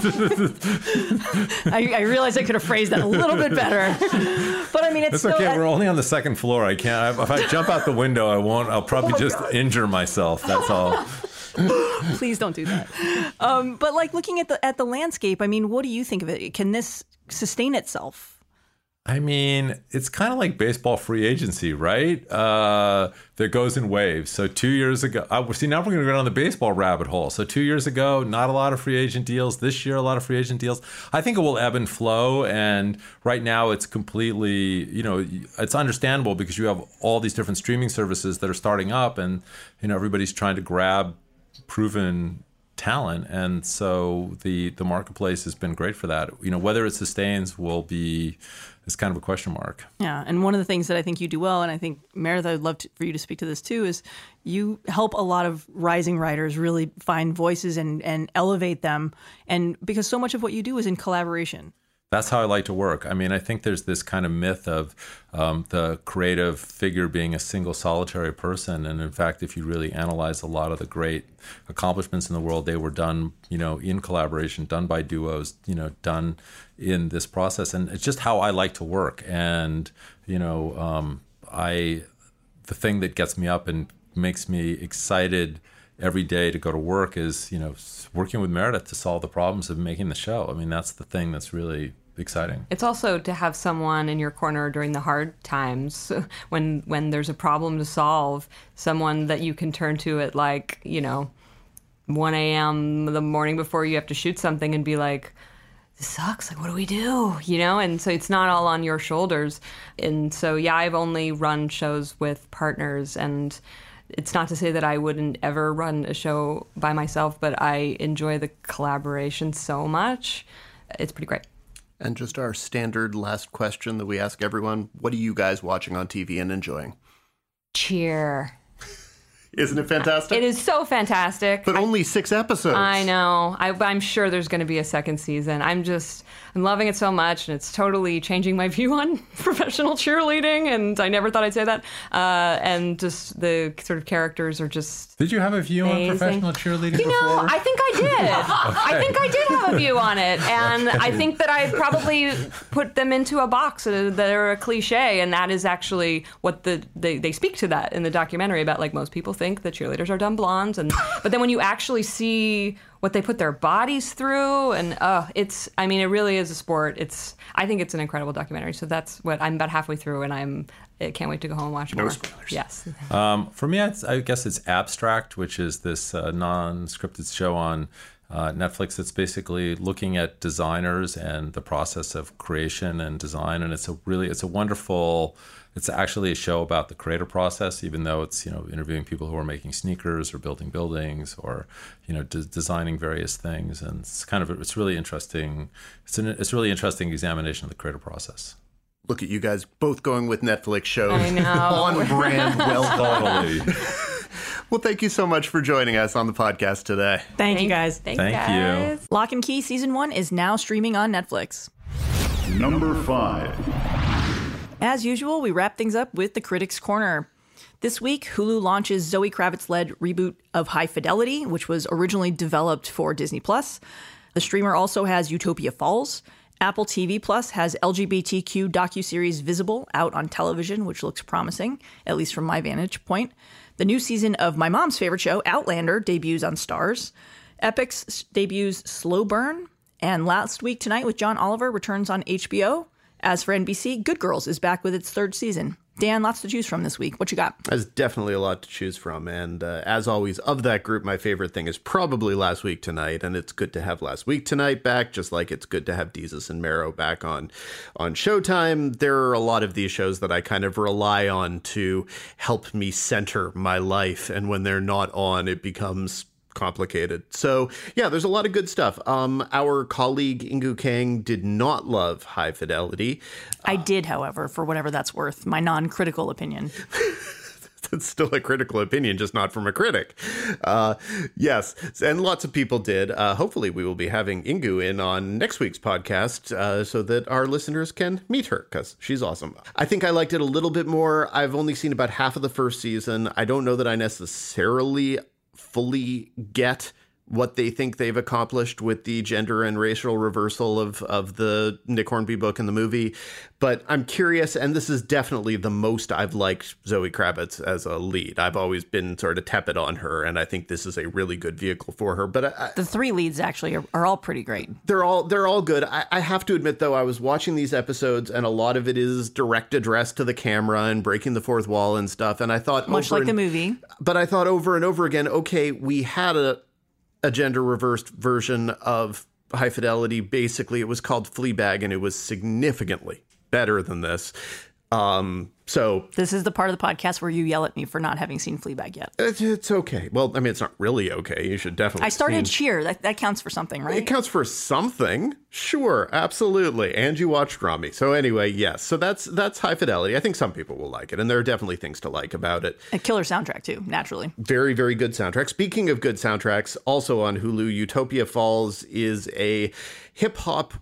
I realize I could have phrased that a little bit better, but I mean, it's still, okay. We're only on the second floor. I can't. If I jump out the window, I won't. I'll probably just injure myself. That's all. Please don't do that. But like looking at the landscape, I mean, what do you think of it? Can this sustain itself? I mean, it's kind of like baseball free agency, right? That goes in waves. So 2 years ago, now we're going to go down the baseball rabbit hole. So 2 years ago, not a lot of free agent deals. This year, a lot of free agent deals. I think it will ebb and flow. And right now, it's completely, it's understandable because you have all these different streaming services that are starting up, and everybody's trying to grab proven talent, and so the marketplace has been great for that. Whether it sustains is kind of a question mark. Yeah, and one of the things that I think you do well, and I think Meredith, I'd love for you to speak to this too, is you help a lot of rising writers really find voices and elevate them, and because so much of what you do is in collaboration. That's how I like to work. I mean, I think there's this kind of myth of the creative figure being a single solitary person. And in fact, if you really analyze a lot of the great accomplishments in the world, they were done, in collaboration, done by duos, done in this process. And it's just how I like to work. And, the thing that gets me up and makes me excited every day to go to work is, working with Meredith to solve the problems of making the show. I mean, that's the thing that's really exciting. It's also to have someone in your corner during the hard times when there's a problem to solve, someone that you can turn to at 1 a.m. the morning before you have to shoot something and be like, this sucks, like what do we do? And so it's not all on your shoulders. And so I've only run shows with partners, and it's not to say that I wouldn't ever run a show by myself, but I enjoy the collaboration so much. It's pretty great. And just our standard last question that we ask everyone, what are you guys watching on TV and enjoying? Cheer. Isn't it fantastic? It is so fantastic. But only 6 episodes. I know. I'm sure there's going to be a second season. I'm loving it so much, and it's totally changing my view on professional cheerleading, and I never thought I'd say that. And just the sort of characters are just Did you have a view amazing. On professional cheerleading before? I think I did. Okay. I think I did have a view on it, and I think that I probably put them into a box that are a cliche, and that is actually what they speak to that in the documentary about, like, most people think that cheerleaders are dumb blondes, but then when you actually see what they put their bodies through, and it really is a sport. I think it's an incredible documentary. So that's what I'm about halfway through, and I can't wait to go home and watch more. No spoilers. Yes. For me, I guess it's Abstract, which is this non-scripted show on Netflix that's basically looking at designers and the process of creation and design, and it's a wonderful. It's actually a show about the creative process, even though it's interviewing people who are making sneakers or building buildings or designing various things, and it's really interesting. It's a really interesting examination of the creative process. Look at you guys both going with Netflix shows. I know. On brand, well totally. Well, thank you so much for joining us on the podcast today. Thank you, guys. Thank you. Lock and Key Season 1 is now streaming on Netflix. Number 5. As usual, we wrap things up with the Critics' Corner. This week, Hulu launches Zoe Kravitz-led reboot of High Fidelity, which was originally developed for Disney+. The streamer also has Utopia Falls, Apple TV Plus has LGBTQ docuseries Visible out on television, which looks promising, at least from my vantage point. The new season of my mom's favorite show, Outlander, debuts on Starz. Epix debuts Slow Burn. And Last Week Tonight with John Oliver returns on HBO. As for NBC, Good Girls is back with its third season. Dan, lots to choose from this week. What you got? There's definitely a lot to choose from. And as always, of that group, my favorite thing is probably Last Week Tonight. And it's good to have Last Week Tonight back, just like it's good to have Desus and Mero back on Showtime. There are a lot of these shows that I kind of rely on to help me center my life. And when they're not on, it becomes complicated. So yeah, there's a lot of good stuff. Our colleague Ingu Kang did not love High Fidelity. I did, however, for whatever that's worth, my non-critical opinion. It's still a critical opinion, just not from a critic. Yes, and lots of people did. Hopefully we will be having Ingu in on next week's podcast so that our listeners can meet her, because she's awesome. I think I liked it a little bit more. I've only seen about half of the first season. I don't know that I necessarily fully get what they think they've accomplished with the gender and racial reversal of the Nick Hornby book and the movie. But I'm curious, and this is definitely the most I've liked Zoe Kravitz as a lead. I've always been sort of tepid on her, and I think this is a really good vehicle for her. But the three leads actually are all pretty great. They're all good. I have to admit, though, I was watching these episodes, and a lot of it is direct address to the camera and breaking the fourth wall and stuff. And I thought, much like the movie. But I thought over and over again, okay, we had a gender reversed version of High Fidelity. Basically, it was called Fleabag, and it was significantly better than this. So this is the part of the podcast where you yell at me for not having seen Fleabag yet. It's okay. Well, I mean, it's not really okay. You should definitely. I started Cheer. That counts for something, right? It counts for something. Sure, absolutely. And you watched Rami. So anyway, yes. So that's High Fidelity. I think some people will like it, and there are definitely things to like about it. A killer soundtrack too, naturally. Very, very good soundtrack. Speaking of good soundtracks, also on Hulu, Utopia Falls is a hip hop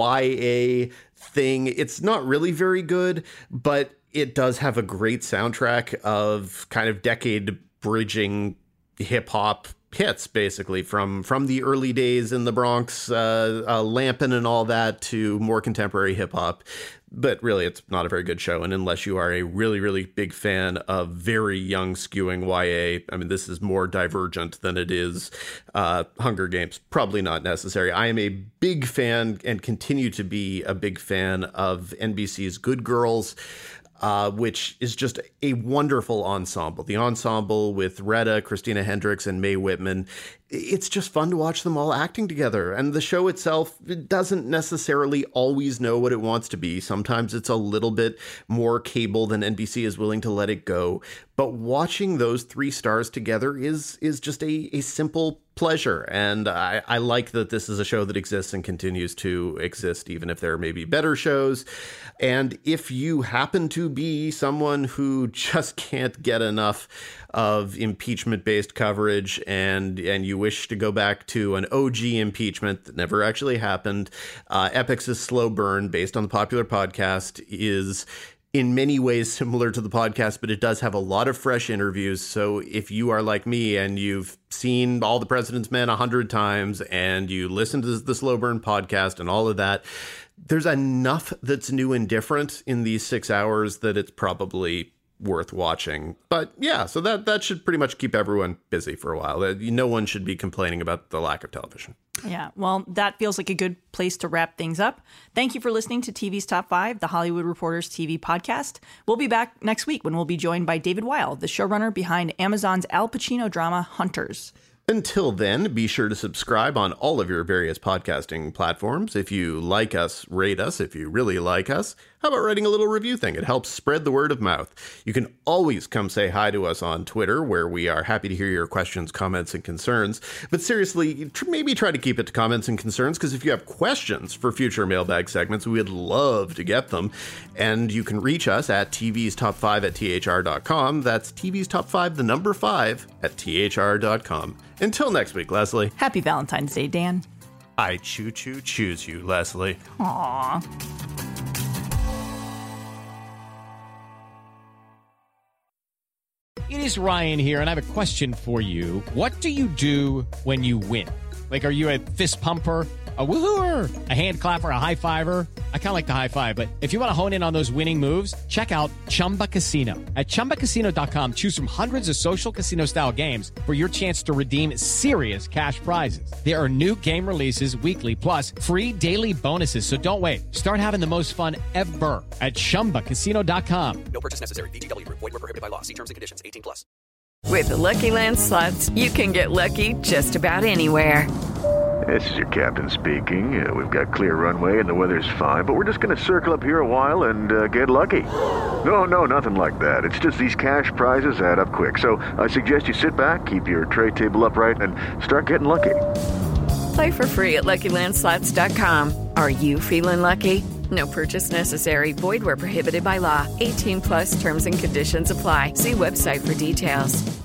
YA thing. It's not really very good, but it does have a great soundtrack of kind of decade bridging hip hop hits, basically from the early days in the Bronx, Lampin' and all that, to more contemporary hip hop. But really, it's not a very good show. And unless you are a really, really big fan of very young skewing YA, I mean, this is more Divergent than it is Hunger Games. Probably not necessary. I am a big fan and continue to be a big fan of NBC's Good Girls, which is just a wonderful ensemble. The ensemble with Retta, Christina Hendricks, and Mae Whitman. It's just fun to watch them all acting together. And the show itself, it doesn't necessarily always know what it wants to be. Sometimes it's a little bit more cable than NBC is willing to let it go. But watching those three stars together is just a simple pleasure. And I like that this is a show that exists and continues to exist, even if there may be better shows. And if you happen to be someone who just can't get enough of impeachment-based coverage and you wish to go back to an OG impeachment that never actually happened, Epix's Slow Burn, based on the popular podcast, is in many ways similar to the podcast, but it does have a lot of fresh interviews. So if you are like me and you've seen All the President's Men 100 times and you listen to the Slow Burn podcast and all of that, there's enough that's new and different in these 6 hours that it's probably worth watching. But yeah, so that should pretty much keep everyone busy for a while. No one should be complaining about the lack of television. Yeah, well, that feels like a good place to wrap things up. Thank you for listening to TV's Top 5, the Hollywood Reporters TV podcast. We'll be back next week when we'll be joined by David Weil, the showrunner behind Amazon's Al Pacino drama Hunters. Until then, be sure to subscribe on all of your various podcasting platforms. If you like us, rate us. If you really like us, how about writing a little review thing? It helps spread the word of mouth. You can always come say hi to us on Twitter, where we are happy to hear your questions, comments, and concerns. But seriously, maybe try to keep it to comments and concerns, because if you have questions for future mailbag segments, we'd love to get them. And you can reach us at TV's Top 5 at THR.com. That's TV's Top 5, the number 5 at THR.com. Until next week, Leslie. Happy Valentine's Day, Dan. I choose you, Leslie. Aww. It is Ryan here, and I have a question for you. What do you do when you win? Like, are you a fist pumper, a woohooer, a hand clapper, a high fiver? I kind of like the high five, but if you want to hone in on those winning moves, check out Chumba Casino. At ChumbaCasino.com, choose from hundreds of social casino style games for your chance to redeem serious cash prizes. There are new game releases weekly, plus free daily bonuses. So don't wait. Start having the most fun ever at ChumbaCasino.com. No purchase necessary. VGW Group. Void where prohibited by law. See terms and conditions. 18+. With the Lucky Land Slots, you can get lucky just about anywhere. This is your captain speaking. We've got clear runway and the weather's fine, but we're just going to circle up here a while and get lucky. No, nothing like that. It's just these cash prizes add up quick. So I suggest you sit back, keep your tray table upright, and start getting lucky. Play for free at LuckyLandSlots.com. Are you feeling lucky? No purchase necessary. Void where prohibited by law. 18+ terms and conditions apply. See website for details.